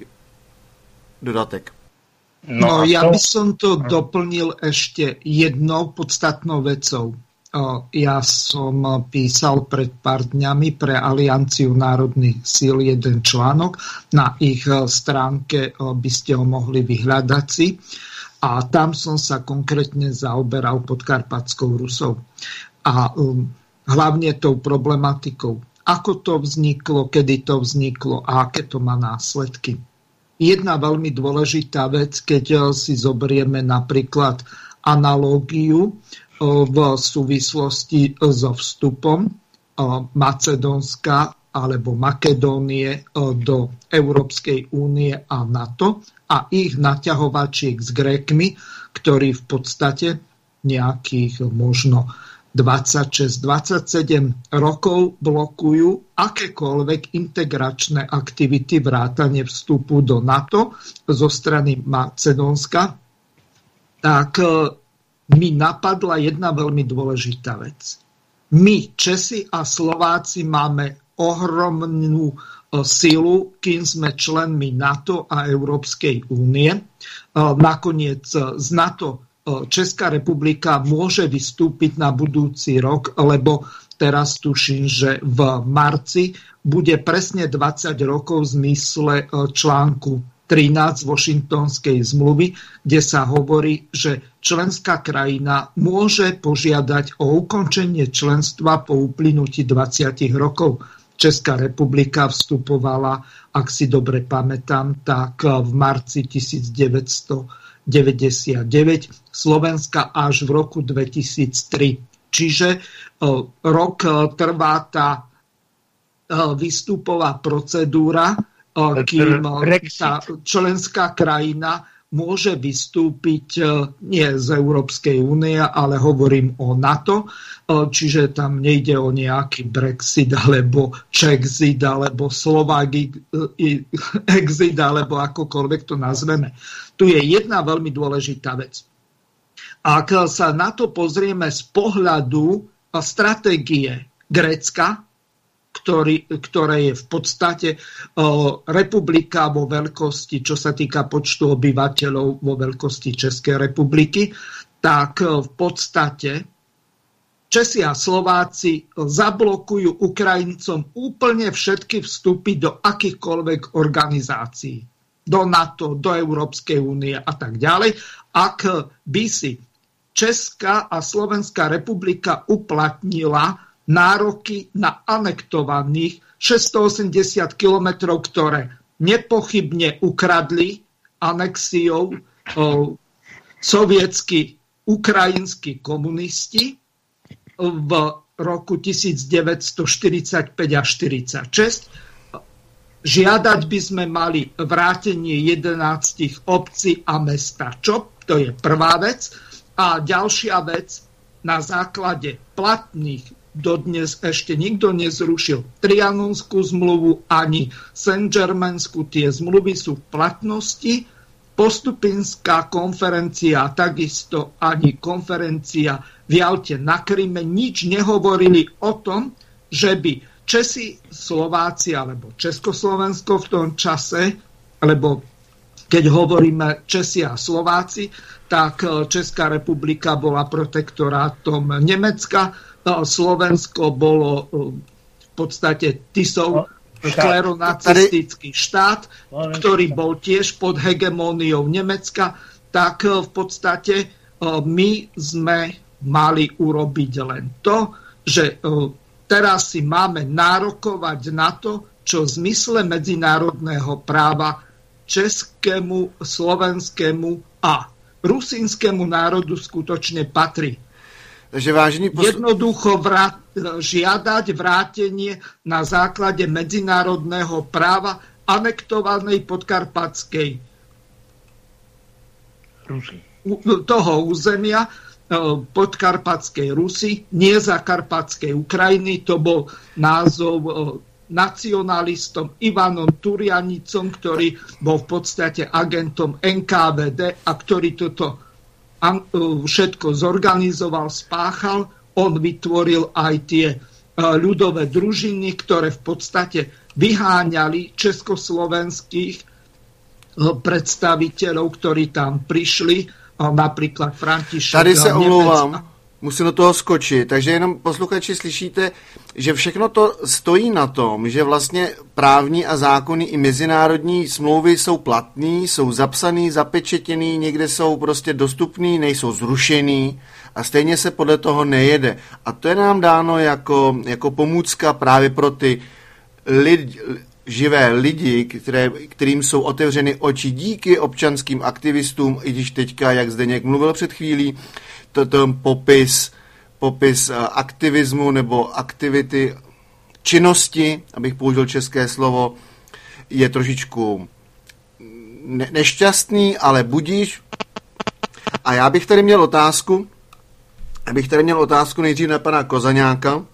dodatek. No ja by som to doplnil ešte jednou podstatnou vecou. Ja som písal pred pár dňami pre Alianciu národných síl jeden článok. Na ich stránke by ste ho mohli vyhľadať si. A tam som sa konkrétne zaoberal Podkarpatskou Rusou. A hlavne tou problematikou. Ako to vzniklo, kedy to vzniklo a aké to má následky. Jedna veľmi dôležitá vec, keď si zoberieme napríklad analógiu v súvislosti so vstupom Macedónska alebo Makedónie do Európskej únie a NATO a ich naťahovačiek s Grékmi, ktorí v podstate nejakých možno 26-27 rokov blokujú akékoľvek integračné aktivity vrátane vstupu do NATO zo strany Macedónska, tak mi napadla jedna veľmi dôležitá vec. My, Česi a Slováci, máme ohromnú silu, kým sme členmi NATO a Európskej únie. Nakoniec z NATO Česká republika môže vystúpiť na budúci rok, lebo teraz tuším, že v marci bude presne 20 rokov v zmysle článku 13 Washingtonskej zmluvy, kde sa hovorí, že členská krajina môže požiadať o ukončenie členstva po uplynutí 20 rokov. Česká republika vstupovala, ak si dobre pamätám, tak v marci 1999, Slovenska až v roku 2003. Čiže rok trvá tá výstupová procedúra, kým tá členská krajina môže vystúpiť nie z Európskej únie, ale hovorím o NATO, čiže tam nejde o nejaký Brexit, alebo Czexit, alebo Slovák exit, alebo akokoľvek to nazveme. Tu je jedna veľmi dôležitá vec. Ak sa na to pozrieme z pohľadu stratégie Grécka, ktoré je v podstate republika vo veľkosti, čo sa týka počtu obyvateľov vo veľkosti Českej republiky, tak v podstate Česi a Slováci zablokujú Ukrajincom úplne všetky vstupy do akýchkoľvek organizácií. Do NATO, do Európskej únie a tak ďalej. Ak by si Česká a Slovenská republika uplatnila nároky na anektovaných 680 kilometrov, ktoré nepochybne ukradli anexiou sovietskí ukrajinskí komunisti v roku 1945 a 1946. Žiadať by sme mali vrátenie 11 obcí a mesta Čop, to je prvá vec. A ďalšia vec, na základe platných, dodnes ešte nikto nezrušil Trianonskú zmluvu ani Saint-Germainskú, tie zmluvy sú v platnosti. Postupinská konferencia, takisto ani konferencia v Jalte na Kryme nič nehovorili o tom, že by Česi, Slováci alebo Československo v tom čase, lebo keď hovoríme Česi a Slováci, tak Česká republika bola protektorátom Nemecka, Slovensko bolo v podstate Tisov kleronacistický štát, ktorý bol tiež pod hegemóniou Nemecka, tak v podstate my sme mali urobiť len to, že teraz si máme nárokovať na to, čo v zmysle medzinárodného práva českému, slovenskému a rusínskému národu skutočne patrí. Takže vážení jednoducho žiadať vrátenie na základe medzinárodného práva anektovanej podkarpatskej Rusy. Toho územia podkarpatskej Rusy, nie zakarpatskej Ukrajiny. To bol názov nacionalistom Ivanom Turianicom, ktorý bol v podstate agentom NKVD a ktorý toto všetko zorganizoval, spáchal. On vytvoril aj tie ľudové družiny, ktoré v podstate vyháňali československých predstaviteľov, ktorí tam prišli, napríklad František. Tady se omlouvám, musím do toho skočit. Takže jenom posluchači slyšíte, že všechno to stojí na tom, že vlastně právní a zákony i mezinárodní smlouvy jsou platný, jsou zapsaný, zapečetěný, někde jsou prostě dostupný, nejsou zrušený a stejně se podle toho nejede. A to je nám dáno jako pomůcka právě pro ty živé lidi, kterým jsou otevřeny oči díky občanským aktivistům, i když teďka, jak Zdeněk mluvil před chvílí, ten popis aktivismu nebo aktivity činnosti, abych použil české slovo, je trošičku nešťastný, ale budíš. A já bych tady měl otázku, Abych tady měl otázku nejdřív na pana Kozaňáka.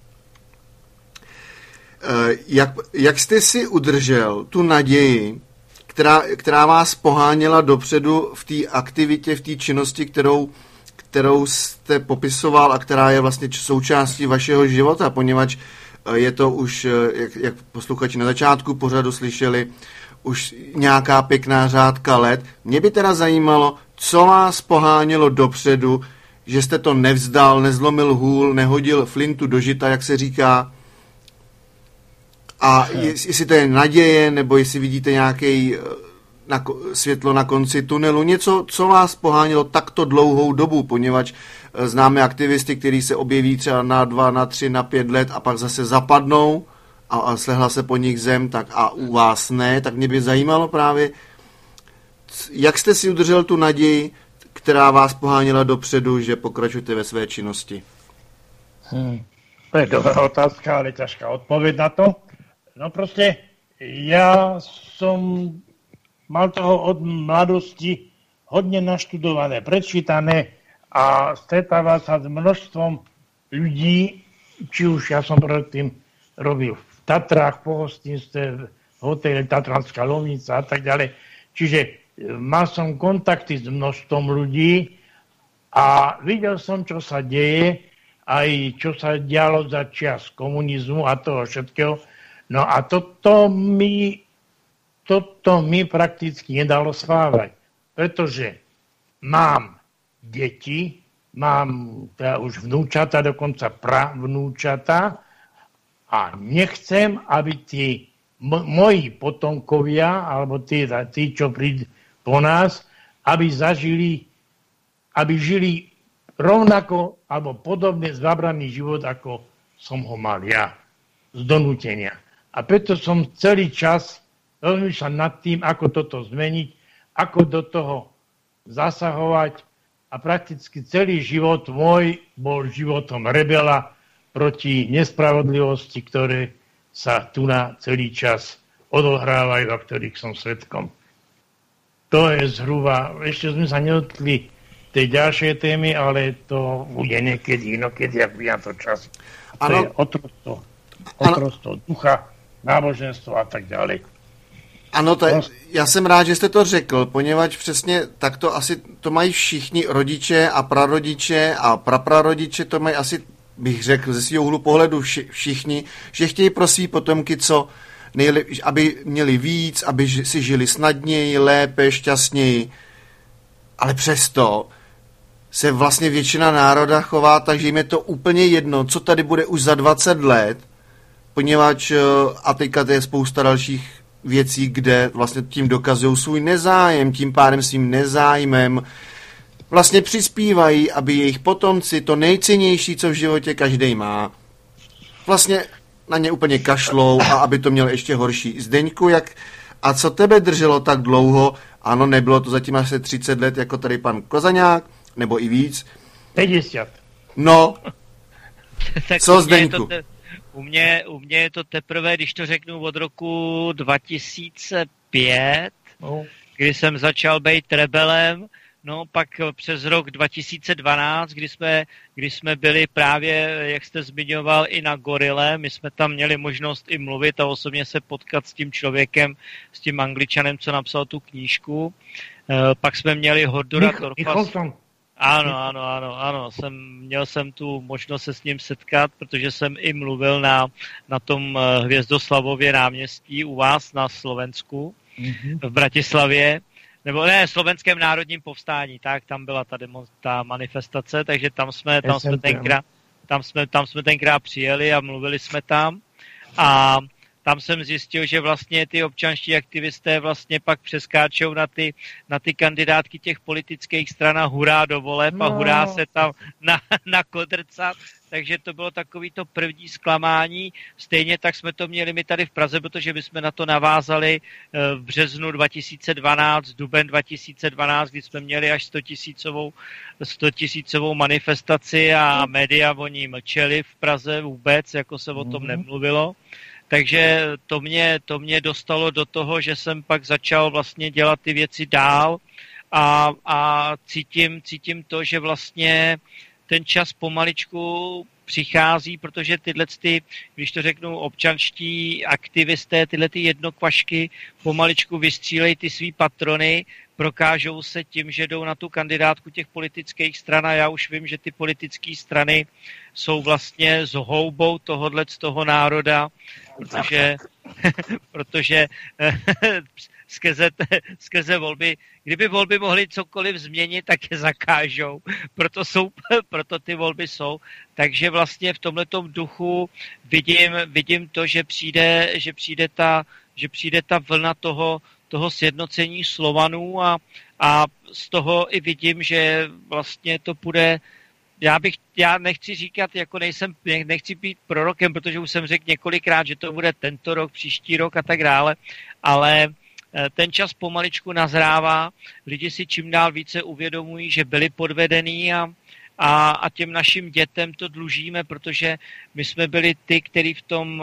Jak jste si udržel tu naději, která vás poháněla dopředu v té aktivitě, v té činnosti, kterou jste popisoval a která je vlastně součástí vašeho života, poněvadž je to už, jak posluchači na začátku pořadu slyšeli, už nějaká pěkná řádka let. Mě by teda zajímalo, co vás pohánělo dopředu, že jste to nevzdal, nezlomil hůl, nehodil flintu do žita, jak se říká. A jestli to je naděje, nebo jestli vidíte nějaké světlo na konci tunelu, něco, co vás pohánělo takto dlouhou dobu, poněvadž známe aktivisty, kteří se objeví třeba na 2, na 3, na 5 let a pak zase zapadnou a slehla se po nich zem, tak a u vás ne, tak mě by zajímalo právě, jak jste si udržel tu naději, která vás poháněla dopředu, že pokračujete ve své činnosti. To je dobrá otázka, ale ťažká odpoveď na to. No proste, ja som mal toho od mladosti hodne naštudované, prečítané a stretáva sa s množstvom ľudí, či už ja som predtým robil v Tatrách, po hostinstve, v hoteli Tatranská Lovnica a tak ďalej. Čiže mal som kontakty s množstvom ľudí a videl som, čo sa deje, aj čo sa dialo za čias komunizmu a toho všetkého. No a toto mi prakticky nedalo spávať, pretože mám deti, mám teda už vnúčata, dokonca pravnúčata a nechcem, aby tí moji potomkovia, alebo tí, čo prídu po nás, aby žili rovnako alebo podobne zabraný život, ako som ho mal ja, z donútenia. A preto som celý čas rozmýšľal nad tým, ako toto zmeniť, ako do toho zasahovať a prakticky celý život môj bol životom rebela proti nespravodlivosti, ktoré sa tu na celý čas odohrávajú a ktorých som svedkom. To je zhruba, ešte sme sa nedotkli tej ďalšej témy, ale to bude niekedy, inokedy, ak bude na to čas. To je otrostvo ducha, náboženstvo a tak ďalej. Ano, já jsem rád, že jste to řekl, poněvadž přesně tak to asi to mají všichni rodiče a prarodiče a praprarodiče, to mají asi, bych řekl, ze svého úhlu pohledu všichni, že chtějí pro svý potomky aby měli víc, aby si žili snadněji, lépe, šťastněji. Ale přesto se vlastně většina národa chová tak, že jim je to úplně jedno, co tady bude už za 20 let, poněvadž a teďka to je spousta dalších věcí, kde vlastně tím dokazují svůj nezájem, tím pádem svým nezájmem vlastně přispívají, aby jejich potomci to nejcennější, co v životě každý má, vlastně na ně úplně kašlou a aby to měl ještě horší. Zdeňku, a co tebe drželo tak dlouho? Ano, nebylo to zatím asi 30 let, jako tady pan Kozaňák, nebo i víc. 50. No, co Zdeňku? U mě je to teprve, když to řeknu, od roku 2005, kdy jsem začal být rebelem, no pak přes rok 2012, kdy jsme byli právě, jak jste zmiňoval, i na Gorile, my jsme tam měli možnost i mluvit a osobně se potkat s tím člověkem, s tím Angličanem, co napsal tu knížku. Pak jsme měli Hordura Torfas. Ano, měl jsem tu možnost se s ním setkat, protože jsem i mluvil na tom Hvězdoslavově náměstí u vás na Slovensku, v Bratislavě, nebo ne, Slovenském národním povstání, tak tam byla ta manifestace, takže tam jsme tenkrát přijeli a mluvili jsme tam a tam jsem zjistil, že vlastně ty občanští aktivisté vlastně pak přeskáčou na ty kandidátky těch politických stran a hurá do voleb a hurá se tam nakodrcat. Takže to bylo takový to první zklamání. Stejně tak jsme to měli my tady v Praze, protože my jsme na to navázali v březnu 2012, duben 2012, kdy jsme měli až 100 tisícovou manifestaci a média o ní mlčeli v Praze vůbec, jako se o tom nemluvilo. Takže to mě dostalo do toho, že jsem pak začal vlastně dělat ty věci dál a cítím to, že vlastně ten čas pomaličku přichází, protože tyhle, když to řeknu, občanští aktivisté, tyhle ty jednokvašky pomaličku vystřílejí ty svý patrony, prokážou se tím, že jdou na tu kandidátku těch politických stran a já už vím, že ty politické strany jsou vlastně s houbou tohodle z toho národa, protože skrze volby, kdyby volby mohly cokoliv změnit, tak je zakážou. Proto ty volby jsou. Takže vlastně v tomhletom duchu vidím to, že přijde ta vlna toho sjednocení Slovanů a z toho i vidím, že vlastně to půjde. Já nechci říkat, jako nechci být prorokem, protože už jsem řekl několikrát, že to bude tento rok, příští rok a tak dále, ale ten čas pomaličku nazrává, lidi si čím dál více uvědomují, že byli podvedení a těm našim dětem to dlužíme, protože my jsme byli ty, kteří v tom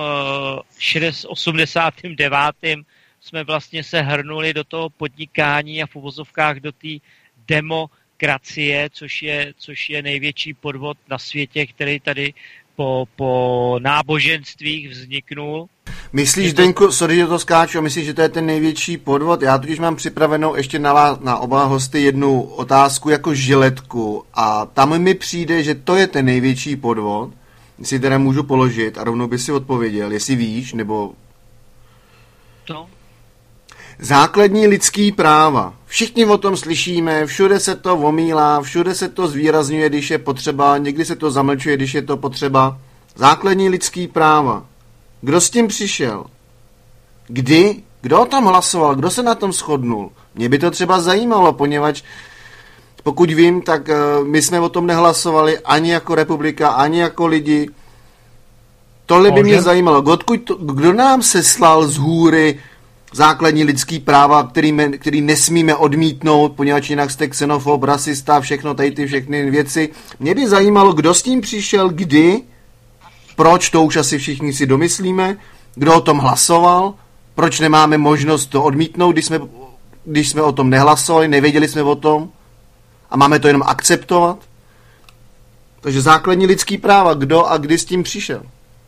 89. jsme vlastně se hrnuli do toho podnikání a v uvozovkách do té demokracie, což je největší podvod na světě, který tady po náboženstvích vzniknul. Myslíš, Zdeňku, sorry, že to skáču, myslíš, že to je ten největší podvod? Já totiž mám připravenou ještě na oba hosty jednu otázku jako žiletku a tam mi přijde, že to je ten největší podvod, si teda můžu položit a rovnou by si odpověděl, jestli víš, nebo... To? Základní lidský práva. Všichni o tom slyšíme, všude se to omílá, všude se to zvýrazňuje, když je potřeba, někdy se to zamlčuje, když je to potřeba. Základní lidský práva. Kdo s tím přišel? Kdy? Kdo o tom hlasoval? Kdo se na tom shodnul? Mě by to třeba zajímalo, poněvadž pokud vím, tak my jsme o tom nehlasovali ani jako republika, ani jako lidi. Tohle by mě zajímalo. Kdo nám seslal z hůry základní lidský práva, který nesmíme odmítnout, poněvadž jinak jste xenofob, rasista, všechno, tady ty všechny věci. Mě by zajímalo, kdo s tím přišel, kdy, proč, to už asi všichni si domyslíme, kdo o tom hlasoval, proč nemáme možnost to odmítnout, když jsme o tom nehlasovali, nevěděli jsme o tom a máme to jenom akceptovat. Takže základní lidský práva, kdo a kdy s tím přišel.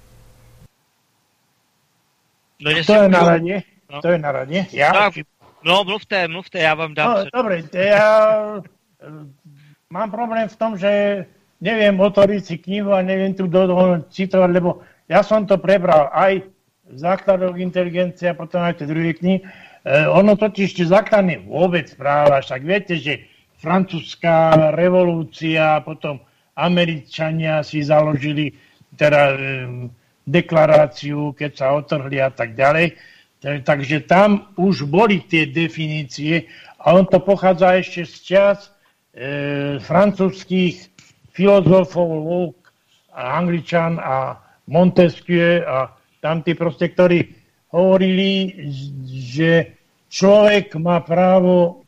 No, to je na radě. No. To je na radě. No, mluvte, já vám dám. No, dobre, ja mám problém v tom, že neviem otvoriť si knihu a neviem tu citovať, lebo ja som to prebral aj v základoch inteligencie a potom aj tie druhé knihy. Ono totiž tie základné vôbec práva, však viete, že francúzska revolúcia, potom Američania si založili teda deklaráciu, keď sa otrhli a tak ďalej. Takže tam už boli tie definície a on to pochádza ešte z čas francúzských filozofov Locke a Angličan a Montesquieu a tamtí proste, ktorí hovorili, že človek má právo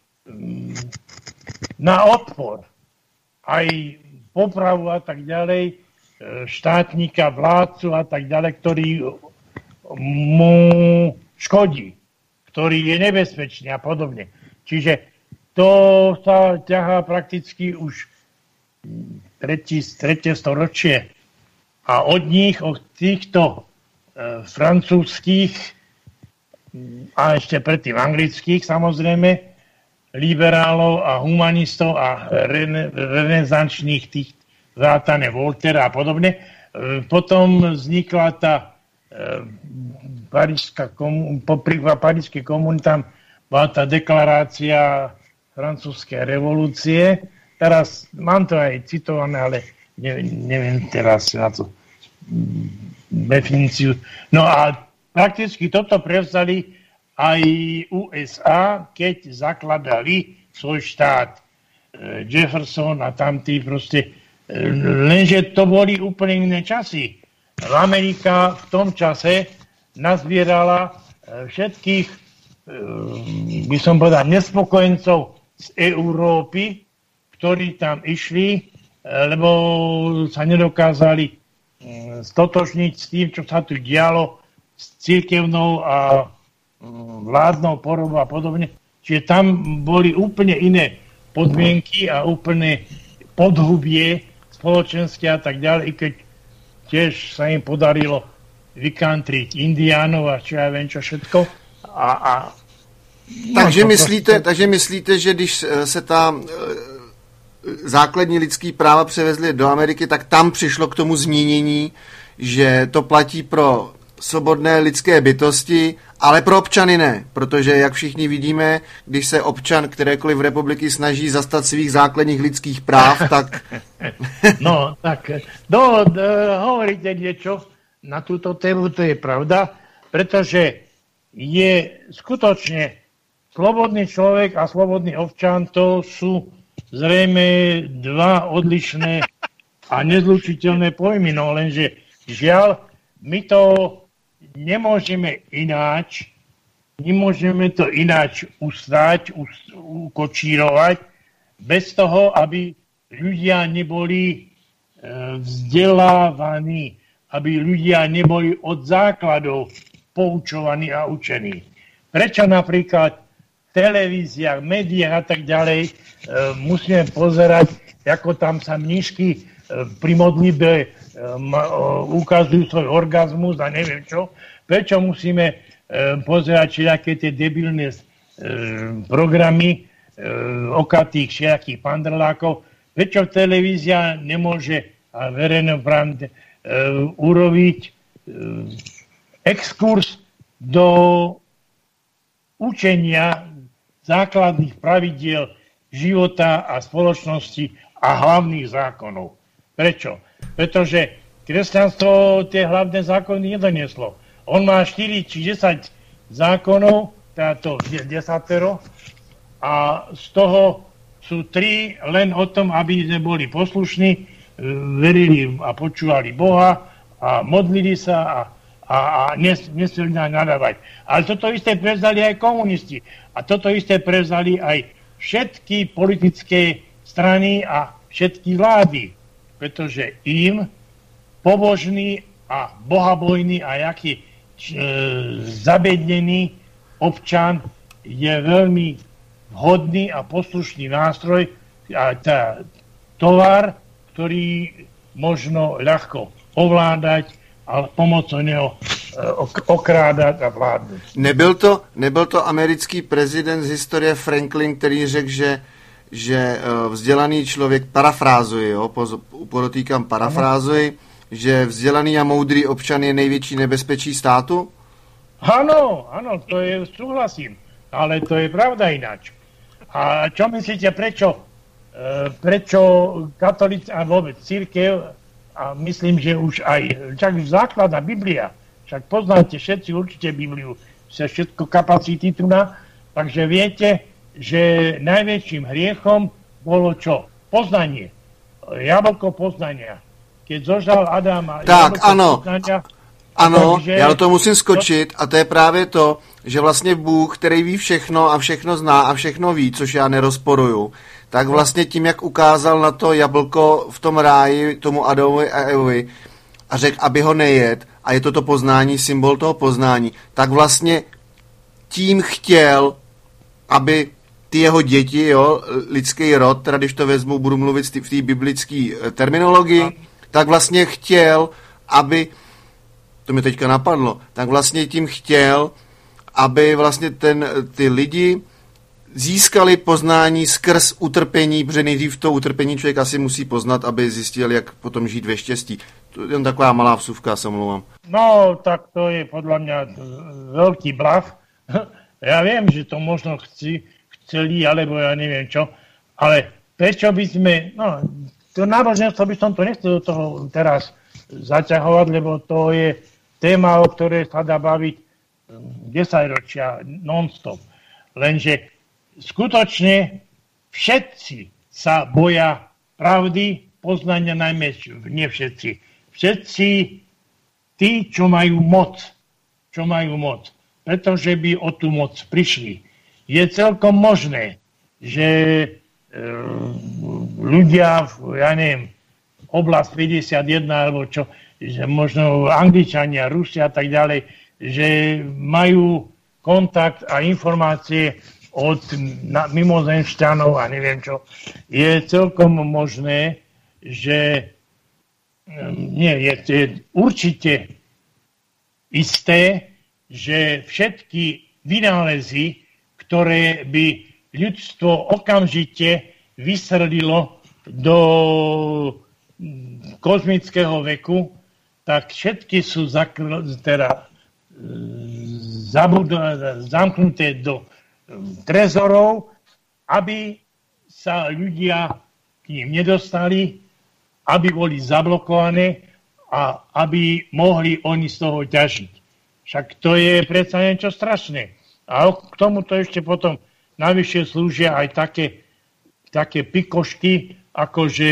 na odpor aj popravu a tak ďalej štátnika, vládcu a tak ďalej, ktorý mu škodí, ktorý je nebezpečný a podobne. Čiže to sa ťahá prakticky už tretie storočie a od týchto francúzskych a ešte predtým anglických samozrejme liberálov a humanistov a renesančných tých vrátane Voltaire a podobne. Potom vznikla tá pri parížskej komúne, tam bola tá deklarácia francúzskej revolúcie. Teraz mám to aj citované, ale neviem teraz na to definíciu. No a prakticky toto prevzali aj USA, keď zakladali svoj štát. Jefferson a tamtí proste, lenže to boli úplne iné časy. Amerika v tom čase nazbierala všetkých, by som povedal, nespokojencov z Európy, ktorí tam išli, lebo sa nedokázali stotožniť s tým, čo sa tu dialo s cirkevnou a vládnou porobou a podobne. Čiže tam boli úplne iné podmienky a úplne podhubie spoločenské a tak ďalej, keď tiež sa im podarilo vykantriť indiánov a čo ja viem čo všetko. Takže myslíte, že když se ta základní lidský práva převezly do Ameriky, tak tam přišlo k tomu zmínění, že to platí pro svobodné lidské bytosti, ale pro občany ne, protože jak všichni vidíme, když se občan kterékoliv republiky snaží zastat svých základních lidských práv, tak... No, tak hovoríte niečo na túto tému, to je pravda, pretože je skutočne slobodný človek a slobodný občan, to sú zrejme dva odlišné a nezlučiteľné pojmy, no lenže žiaľ, my to nemôžeme to ináč ustať, ukočírovať, bez toho, aby ľudia neboli vzdelávaní, aby ľudia neboli od základov poučovaní a učení. Prečo napríklad v televíziách, médiách a tak ďalej musíme pozerať, ako tam sa mníšky pri modlitbe ukazujú svoj orgazmus a neviem čo. Prečo musíme pozerať všetky tie debilné programy okatých všetkých pandrlákov. Prečo televízia nemôže verejnoprávne urobiť exkurs do učenia základných pravidiel života a spoločnosti a hlavných zákonov. Prečo? Pretože kresťanstvo tie hlavné zákony nedonieslo. On má 4 či 10 zákonov, táto 10, a z toho sú 3 len o tom, aby sme boli poslušní, verili a počúvali Boha a modlili sa a nesmeli nadávať. Ale toto isté prevzali aj komunisti. A toto isté prevzali aj všetky politické strany a všetky vlády. Pretože im pobožný a bohabojný a jaký zabednený občan je veľmi vhodný a poslušný nástroj a tovar, ktorý možno ľahko ovládať a pomocou neho okrádať a vládnuť. Nebyl to americký prezident z historie Franklin, který řekl, že vzdělaný člověk, parafrázuji, podotýkám parafrázuji, že vzdělaný a moudrý občan je největší nebezpečí státu? Áno, to je, súhlasím, ale to je pravda ináč. A čo myslíte, prečo katolíci a vôbec cirkev, a myslím, že už aj základná Biblia, však poznáte všetci určite Bibliu, sa všetko kapacity tu na, takže viete, že najväčším hriechom bolo čo? Poznanie. Jablko poznania. Keď zožal Adama jablko poznania... Ano, já do toho musím skočit a to je právě to, že vlastně Bůh, který ví všechno a všechno zná a všechno ví, což já nerozporuju, tak vlastně tím, jak ukázal na to jablko v tom ráji tomu Adamovi a Evovi a řekl, aby ho nejet, a je to poznání, symbol toho poznání, tak vlastně tím chtěl, aby ty jeho děti, lidský rod, teda když to vezmu, budu mluvit v té biblické terminologii, tak vlastně chtěl, aby, to mi teďka napadlo, tak vlastně tím chtěl, aby vlastně ty lidi získali poznání skrz utrpení, protože nejdřív to utrpení člověk asi musí poznat, aby zjistil, jak potom žít ve štěstí. To je jen taková malá vsuvka, se omlouvám. No, tak to je podľa mňa veľký blav. Ja viem, že to možno chceli, alebo ja neviem čo, ale prečo by sme, to náboženstvo by som to nechcel do toho teraz zaťahovať, lebo to je téma, o ktorej sa dá baviť 10 ročia non-stop. Lenže skutočne všetci sa boja pravdy, poznania najmä, nie všetci. Všetci tí, čo majú moc, pretože by o tú moc prišli. Je celkom možné, že ľudia, oblasť 51 alebo čo, že možno Angličania, Rusi a tak ďalej, že majú kontakt a informácie od mimozemšťanov a neviem čo. Je celkom možné, že nie, je určite isté, že všetky vynálezy, ktoré by ľudstvo okamžite vystrelilo do kozmického veku, tak všetky sú zamknuté do trezorov, aby sa ľudia k ním nedostali, aby boli zablokované a aby mohli oni z toho ťažiť. Však to je predsa niečo strašné. A k tomuto ešte potom navyše slúžia aj také pikošky, akože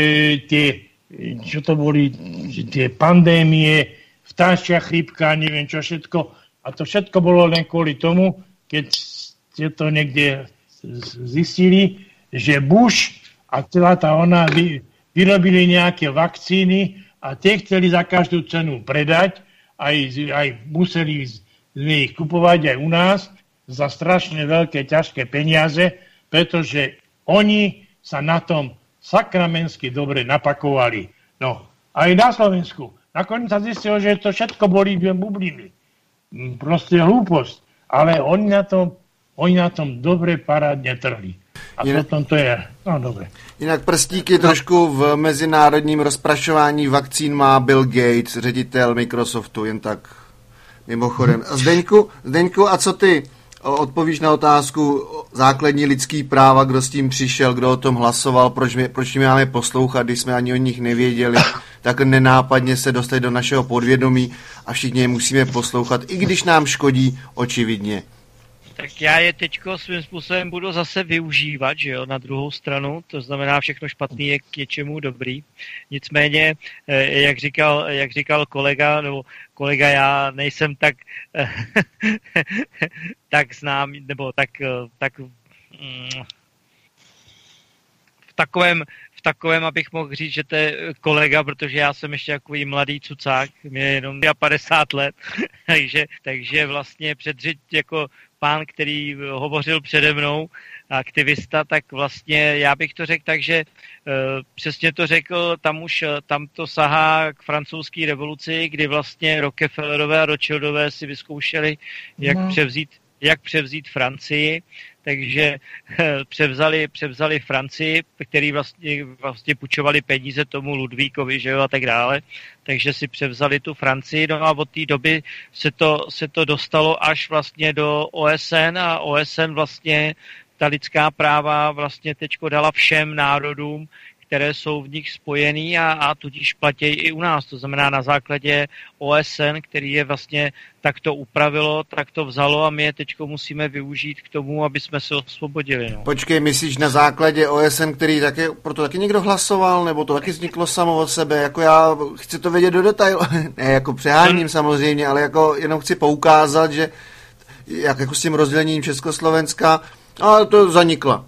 tie pandémie, vtáčia chrípka, neviem čo všetko. A to všetko bolo len kvôli tomu, keď ste to niekde zistili, že Bush a celá tá ona vyrobili nejaké vakcíny a tie chceli za každú cenu predať, aj museli sme ich kupovať aj u nás za strašne veľké, ťažké peniaze, pretože oni sa na tom sakramensky dobre napakovali. No, aj na Slovensku. Nakoniec sa zistilo, že to všetko boli bubliny. Proste hlúposť. Ale oni na tom dobre parádne trhli. A potom to je... No, dobre. Jinak prstíky trošku v mezinárodním rozprašování vakcín má Bill Gates, ředitel Microsoftu, jen tak mimochodem. Zdeňku, a co ty odpovíš na otázku základní lidský práva, kdo s tím přišel, kdo o tom hlasoval, proč my máme poslouchat, když jsme ani o nich nevěděli, tak nenápadně se dostali do našeho podvědomí a všichni je musíme poslouchat, i když nám škodí očividně. Tak já je teďko svým způsobem budu zase využívat, že jo, na druhou stranu, to znamená všechno špatný je k něčemu dobrý. Nicméně, jak říkal kolega, já nejsem tak tak znám, nebo tak v takovém, abych mohl říct, že to je kolega, protože já jsem ještě takový mladý cucák, mě je jenom 50 let, takže vlastně jako pán, který hovořil přede mnou, aktivista, tak vlastně já bych to řekl tak, že přesně to řekl, tam to sahá k francouzské revoluci, kdy vlastně Rockefellerové a Rothschildové si vyzkoušeli, jak převzít Francii, takže převzali Francii, který vlastně půjčovali peníze tomu Ludvíkovi, že jo, a tak dále, takže si převzali tu Francii, no a od té doby se to dostalo až vlastně do OSN a OSN vlastně ta lidská práva vlastně teďko dala všem národům, které jsou v nich spojený a tudíž platí i u nás. To znamená na základě OSN, který je vlastně takto upravilo, tak to vzalo a my je teďko musíme využít k tomu, aby jsme se osvobodili. No. Počkej, myslíš na základě OSN, který proto taky někdo hlasoval, nebo to taky vzniklo samo od sebe? Jako já chci to vědět do detailu. Ne, jako přeháním samozřejmě, ale jako jenom chci poukázat, že jako s tím rozdělením Československa, ale to zaniklo.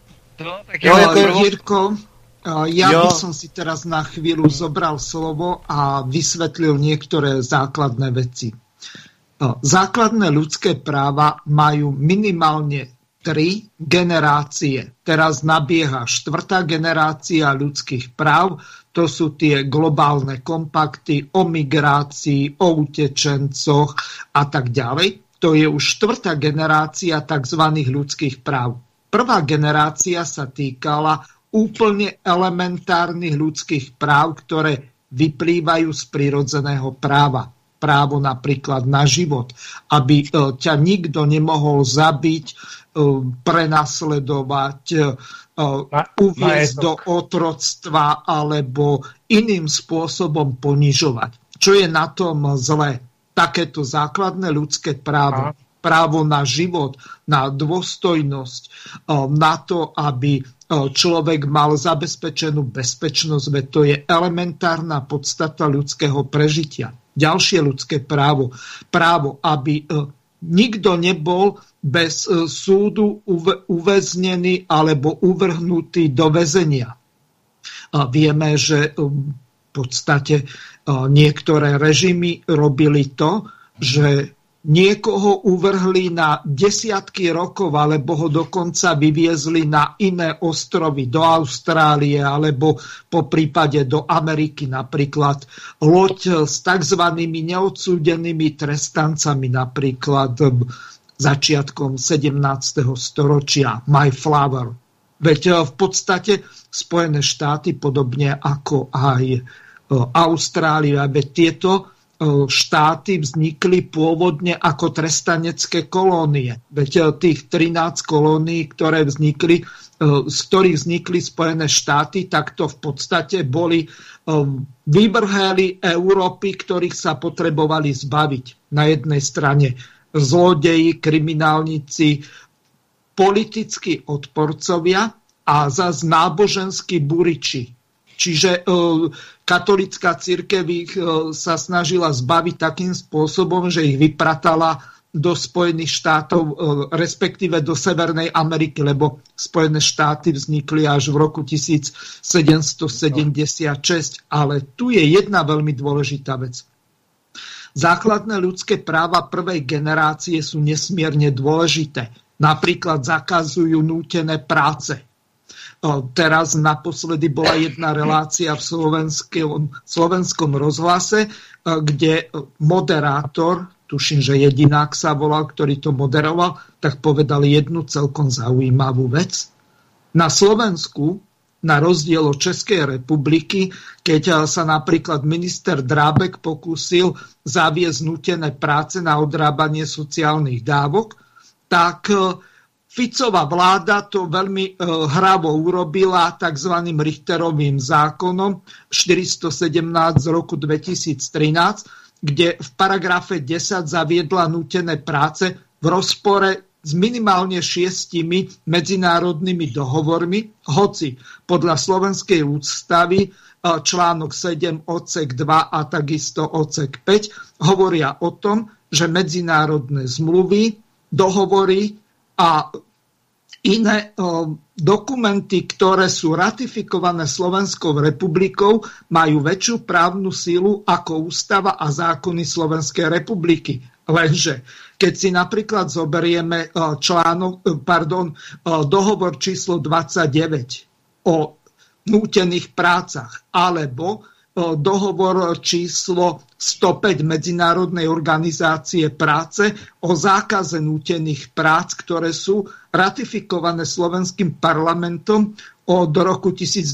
Jirko, ja by som si teraz na chvíľu zobral slovo a vysvetlil niektoré základné veci. Základné ľudské práva majú minimálne 3 generácie. Teraz nabieha 4. generácia ľudských práv. To sú tie globálne kompakty o migrácii, o utečencoch a tak ďalej. To je už 4. generácia tzv. Ľudských práv. Prvá generácia sa týkala úplne elementárnych ľudských práv, ktoré vyplývajú z prirodzeného práva. Právo napríklad na život, aby ťa nikto nemohol zabiť, prenasledovať, uviesť do otroctva alebo iným spôsobom ponižovať. Čo je na tom zlé? Takéto základné ľudské právo. Právo na život, na dôstojnosť, na to, aby človek mal zabezpečenú bezpečnosť, veď to je elementárna podstata ľudského prežitia. Ďalšie ľudské právo. Právo, aby nikto nebol bez súdu uväznený alebo uvrhnutý do väzenia. Vieme, že v podstate niektoré režimy robili to, že Niekoho uvrhli na desiatky rokov, alebo ho dokonca vyviezli na iné ostrovy, do Austrálie, alebo po prípade do Ameriky napríklad. Loď s tzv. Neodsúdenými trestancami, napríklad začiatkom 17. storočia, Mayflower. Veď v podstate Spojené štáty, podobne ako aj Austrália, veď tieto štáty vznikli pôvodne ako trestanecké kolónie. Veď tých 13 kolónií, ktoré vznikli, z ktorých vznikli Spojené štáty, tak to v podstate boli vyvrheli Európy, ktorých sa potrebovali zbaviť. Na jednej strane zlodeji, kriminálnici, politickí odporcovia a zas náboženskí buriči. Čiže katolícka cirkev ich sa snažila zbaviť takým spôsobom, že ich vypratala do Spojených štátov, respektíve do Severnej Ameriky, lebo Spojené štáty vznikli až v roku 1776. Ale tu je jedna veľmi dôležitá vec. Základné ľudské práva prvej generácie sú nesmierne dôležité. Napríklad zakazujú nútené práce. Teraz naposledy bola jedna relácia v slovenskom rozhlase, kde moderátor, tuším, že Jedinák sa volal, ktorý to moderoval, tak povedal jednu celkom zaujímavú vec. Na Slovensku, na rozdiel od Českej republiky, keď sa napríklad minister Drábek pokúsil zaviesť nútené práce na odrábanie sociálnych dávok, tak Ficová vláda to veľmi hravo urobila tzv. Richterovým zákonom 417 z roku 2013, kde v paragrafe 10 zaviedla nútené práce v rozpore s minimálne 6 medzinárodnými dohovormi, hoci podľa Slovenskej ústavy článok 7, odsek 2 a takisto odsek 5 hovoria o tom, že medzinárodné zmluvy, dohovory a iné dokumenty, ktoré sú ratifikované Slovenskou republikou, majú väčšiu právnu silu ako ústava a zákony Slovenskej republiky. Lenže keď si napríklad zoberieme dohovor číslo 29 o nútených prácach alebo dohovor číslo 105 Medzinárodnej organizácie práce o zákaze nútených prác, ktoré sú ratifikované slovenským parlamentom od roku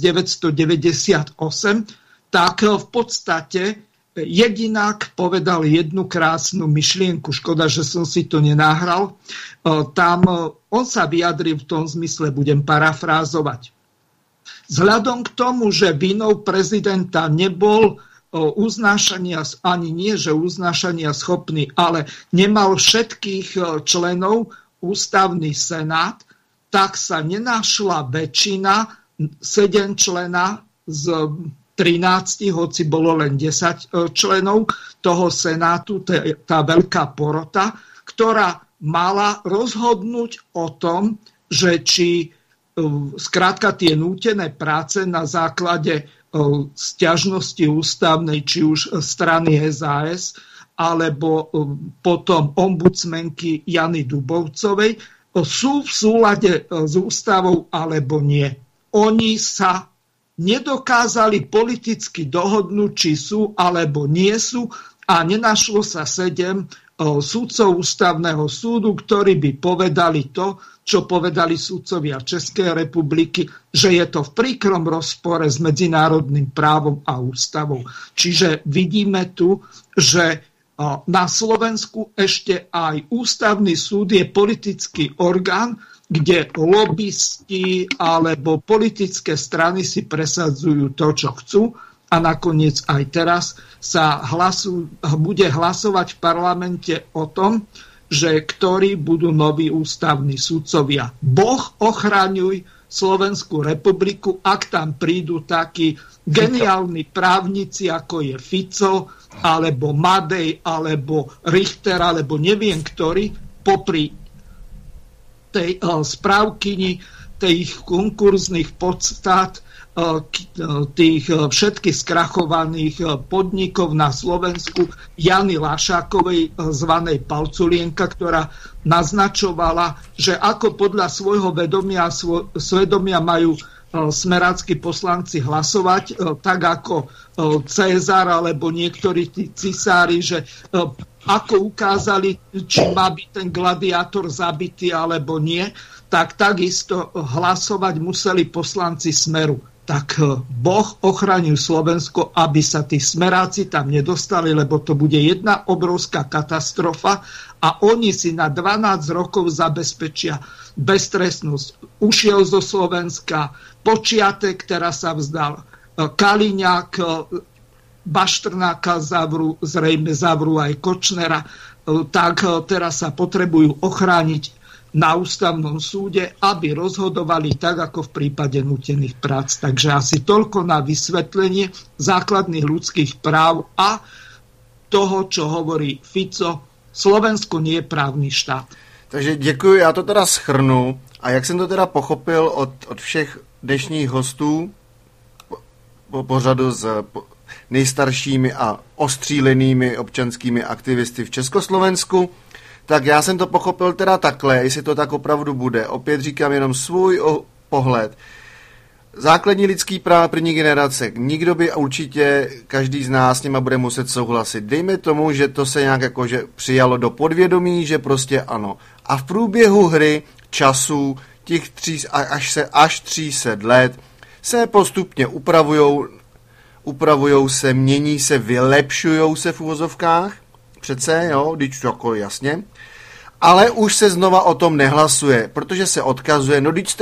1998, tak v podstate Jedinák povedal jednu krásnu myšlienku. Škoda, že som si to nenahral. Tam on sa vyjadril v tom zmysle, budem parafrázovať. Vzhľadom k tomu, že vinou prezidenta nebol uznášania, ani nie, že uznášania schopný, ale nemal všetkých členov ústavný senát, tak sa nenašla väčšina 7 člena z 13, hoci bolo len 10 členov toho senátu, tá veľká porota, ktorá mala rozhodnúť o tom, že či skrátka tie nútené práce na základe sťažnosti ústavnej, či už strany SAS, alebo potom ombudsmenky Jany Dubovcovej, sú v súlade s ústavou alebo nie. Oni sa nedokázali politicky dohodnúť, či sú alebo nie sú, a nenašlo sa 7 sudcov ústavného súdu, ktorí by povedali to, čo povedali sudcovia Českej republiky, že je to v príkrom rozpore s medzinárodným právom a ústavou. Čiže vidíme tu, že na Slovensku ešte aj ústavný súd je politický orgán, kde lobisti alebo politické strany si presadzujú to, čo chcú, a nakoniec aj teraz sa bude hlasovať v parlamente o tom, že ktorí budú noví ústavní sudcovia. Boh ochraňuj Slovenskú republiku, ak tam prídu takí geniálni právnici, ako je Fico, alebo Madej, alebo Richter, alebo neviem ktorý, popri tej správkyni tých konkurzných podstát tých všetkých skrachovaných podnikov na Slovensku Jany Lašákovej zvanej Palculienka, ktorá naznačovala, že ako podľa svojho vedomia a svedomia majú smeráckí poslanci hlasovať, tak ako Cezar alebo niektorí tí cisári, že ako ukázali, či má byť ten gladiátor zabitý alebo nie, tak takisto hlasovať museli poslanci Smeru. Tak Boh ochránil Slovensko, aby sa tí smeráci tam nedostali, lebo to bude jedna obrovská katastrofa a oni si na 12 rokov zabezpečia beztrestnosť. Ušiel zo Slovenska Počiatek, teraz sa vzdal Kaliňák, Baštrnáka zavrú, zrejme zavrú aj Kočnera, tak teraz sa potrebujú ochrániť na ústavnom súde, aby rozhodovali tak, ako v prípade nútených prác. Takže asi toľko na vysvetlenie základných ľudských práv a toho, čo hovorí Fico. Slovensko nie je právny štát. Takže děkuji, já to teda shrnu. A jak jsem to teda pochopil od všech dnešních hostů po pořadu s nejstaršími a ostřílenými občanskými aktivisty v Československu, tak já jsem to pochopil teda takhle, jestli to tak opravdu bude. Opět říkám jenom svůj pohled. Základní lidský práva první generace. Nikdo by určitě, každý z nás s nima bude muset souhlasit. Dejme tomu, že to se nějak jakože přijalo do podvědomí, že prostě ano. A v průběhu hry času těch až 300 let se postupně upravujou se, mění se, vylepšujou se v uvozovkách. Přece, jo, když to jako jasně. Ale už se znova o tom nehlasuje, protože se odkazuje, no když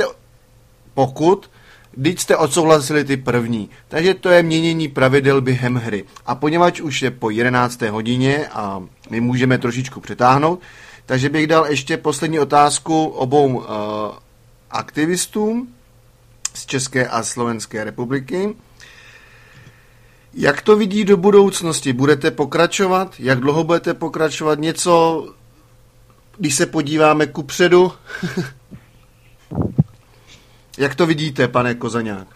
jste odsouhlasili ty první. Takže to je měnění pravidel během hry. A poněvadž už je po 11. hodině a my můžeme trošičku přetáhnout, takže bych dal ještě poslední otázku obou aktivistům z České a Slovenské republiky. Jak to vidí do budoucnosti? Budete pokračovat? Jak dlouho budete pokračovat? Něco, když se podíváme kupředu? Jak to vidíte, pane Kozaňák?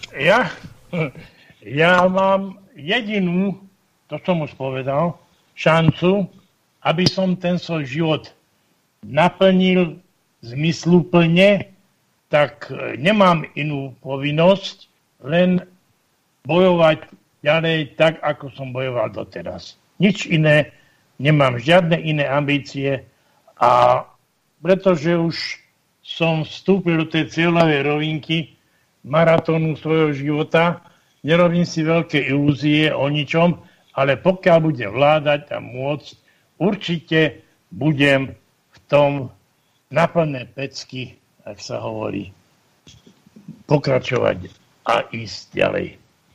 Ja mám jedinú, to som už povedal, šancu, aby som ten svoj život naplnil zmysluplne, tak nemám inú povinnosť, len bojovať ďalej tak, ako som bojoval doteraz. Nič iné, nemám žiadne iné ambície a pretože už som vstúpil do tej cieľovej rovinky maratónu svojho života, nerobím si veľké ilúzie o ničom, ale pokiaľ budem vládať a môcť, určite budem v tom na plné pecky, ak sa hovorí, pokračovať a ísť ďalej.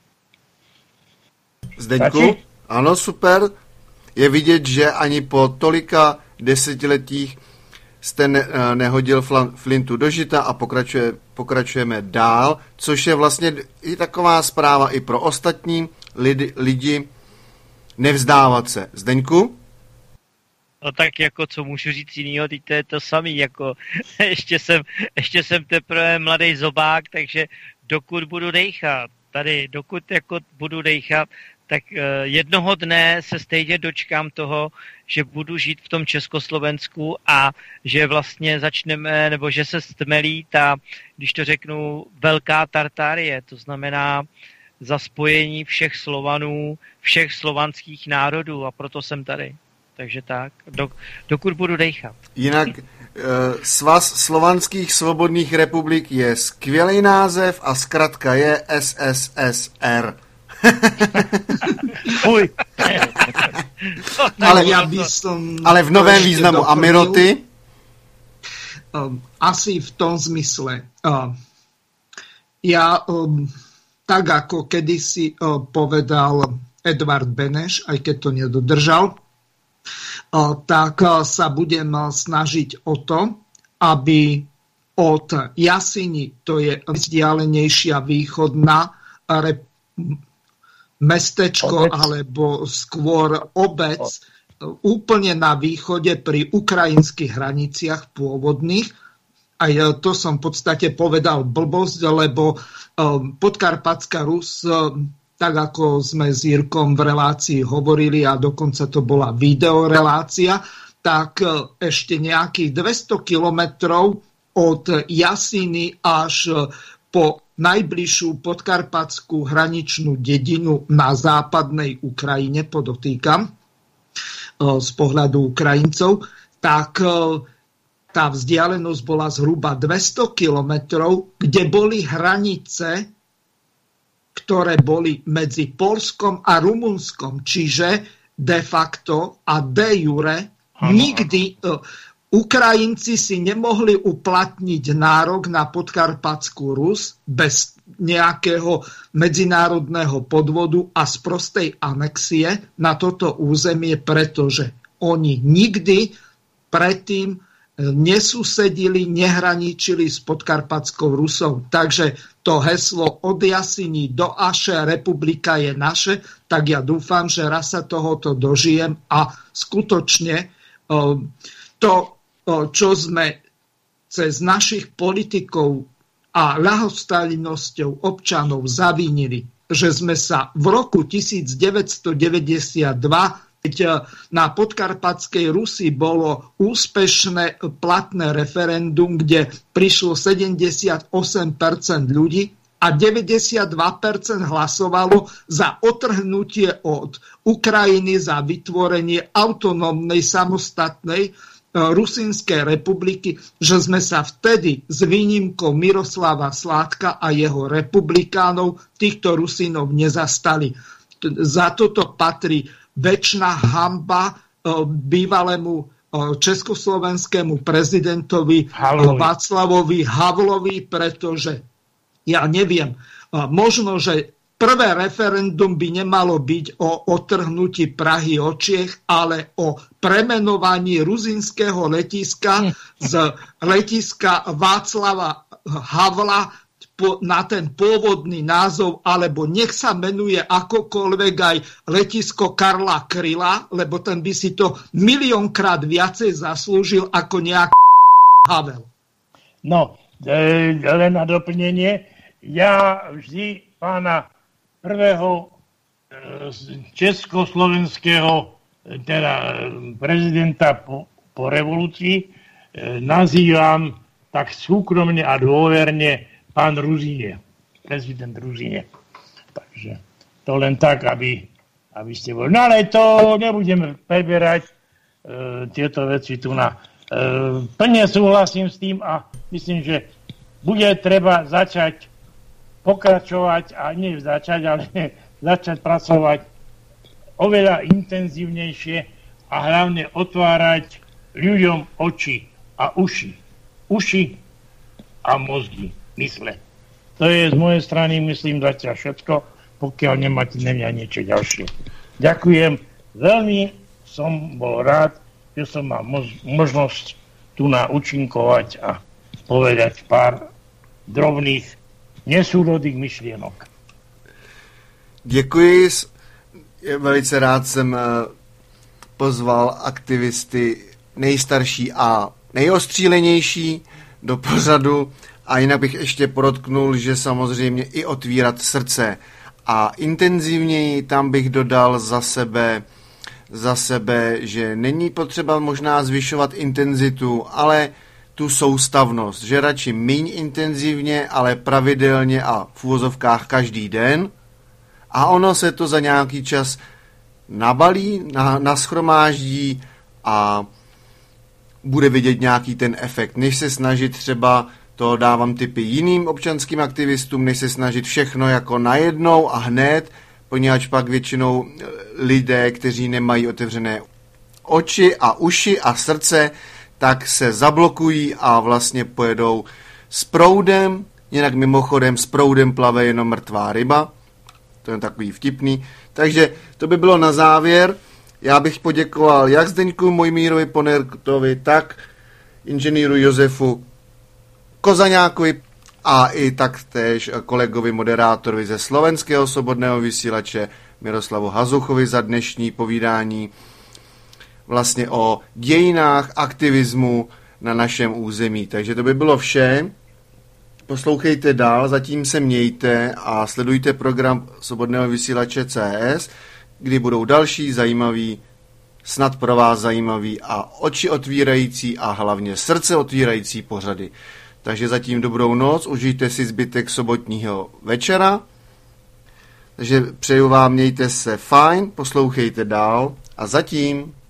Zdeňku? Ano, super. Je vidět, že ani po tolika desetiletích jste nehodil flintu do žita a pokračujeme dál, což je vlastně i taková zpráva i pro ostatní lidi nevzdávat se. Zdeňku? No tak jako co můžu říct jinýho, teď to je to samý, jako ještě jsem teprve mladý zobák, takže dokud budu dejchat, dokud jako budu dejchat, tak jednoho dne se stejně dočkám toho, že budu žít v tom Československu a že vlastně začneme, nebo že se stmelí ta, když to řeknu, velká Tartárie, to znamená za spojení všech Slovanů, všech slovanských národů a proto jsem tady. Takže tak, dokud budu dejchat. Jinak Svaz slovanských svobodných republik je skvělý název a zkratka je SSSR. Ale v novém významu. A Miroty? Asi v tom zmysle. Ja tak ako kedysi povedal Edvard Beneš, aj keď to nedodržal, tak sa budem snažiť o to, aby od Jasiny, to je vzdialenejšia východná mestečko alebo skôr obec úplne na východe pri ukrajinských hraniciach pôvodných, aj to som v podstate povedal blbosť, lebo Podkarpatská Rus, tak ako sme s Jirkom v relácii hovorili a dokonca to bola videorelácia, tak ešte nejakých 200 kilometrov od Jasiny až po najbližšiu podkarpatskú hraničnú dedinu na západnej Ukrajine, podotýkam, z pohľadu Ukrajincov, tak tá vzdialenosť bola zhruba 200 kilometrov, kde boli hranice, ktoré boli medzi Poľskom a Rumunskom, čiže de facto a de jure nikdy Ukrajinci si nemohli uplatniť nárok na Podkarpatskú Rus bez nejakého medzinárodného podvodu a sprostej anexie na toto územie, pretože oni nikdy predtým nesúsedili, nehraničili s Podkarpatskou Rusou. Takže to heslo od Jasiny do Aše, republika je naše, tak ja dúfam, že raz sa tohoto dožijem a skutočne to, čo sme cez našich politikov a ľahostajnosťou občanov zavinili, že sme sa v roku 1992, keď na Podkarpatskej Rusi bolo úspešné platné referendum, kde prišlo 78% ľudí a 92% hlasovalo za otrhnutie od Ukrajiny, za vytvorenie autonómnej samostatnej Rusínskej republiky, že sme sa vtedy s výnimkou Miroslava Sládka a jeho republikánov týchto Rusínov nezastali. Za toto patrí večná hanba bývalému československému prezidentovi Václavovi Havlovi, pretože ja neviem, možno, že prvé referendum by nemalo byť o otrhnutí Prahy od Čiech, ale o premenovaní ruzinského letiska z letiska Václava Havla na ten pôvodný názov, alebo nech sa menuje akokoľvek aj letisko Karla Kryla, lebo ten by si to miliónkrát viacej zaslúžil ako nejaký Havel. No, len na doplnenie. Ja vždy pána prvého československého teda prezidenta po revolúcii nazývam tak súkromne a dôverne pán Ruzíne, prezident Ruzíne. Takže to len tak, aby ste boli. No ale to nebudeme preberať tieto veci tu na. Plne súhlasím s tým a myslím, že bude treba začať pokračovať a nie začať, ale začať pracovať oveľa intenzívnejšie a hlavne otvárať ľuďom oči a uši. Uši a mozgy, mysle. To je z mojej strany, myslím, zatiaľ všetko, pokiaľ nemáte na mňa niečo ďalšie. Ďakujem. Veľmi som bol rád, že som mal možnosť tu účinkovať a povedať pár drobných nesúrodých myšlienok. Děkuji. Velice rád jsem pozval aktivisty nejstarší a nejostřílenější do pořadu a jinak bych ještě podotknul, že samozřejmě i otvírat srdce a intenzivněji tam bych dodal za sebe, že není potřeba možná zvyšovat intenzitu, ale tu soustavnost, že radši míň intenzivně, ale pravidelně a v uvozovkách každý den a ono se to za nějaký čas nabalí, naschromáždí a bude vidět nějaký ten efekt. Než se snažit třeba, to dávám tipy jiným občanským aktivistům, než se snažit všechno jako najednou a hned, poněvadž pak většinou lidé, kteří nemají otevřené oči a uši a srdce, tak se zablokují a vlastně pojedou s proudem, jinak mimochodem s proudem plave jenom mrtvá ryba, to je takový vtipný, takže to by bylo na závěr. Já bych poděkoval jak Zdeňku Mojmírovi Ponertovi, tak inženýru Josefu Kozaňákovi a i taktéž kolegovi moderátorovi ze Slovenského svobodného vysílače Miroslavu Hazuchovi za dnešní povídání vlastně o dějinách aktivismu na našem území. Takže to by bylo vše. Poslouchejte dál, zatím se mějte a sledujte program Svobodného vysílače CS, kdy budou další zajímavý, snad pro vás zajímavý a oči otvírající a hlavně srdce otvírající pořady. Takže zatím dobrou noc, užijte si zbytek sobotního večera. Takže přeju vám, mějte se fajn, poslouchejte dál a zatím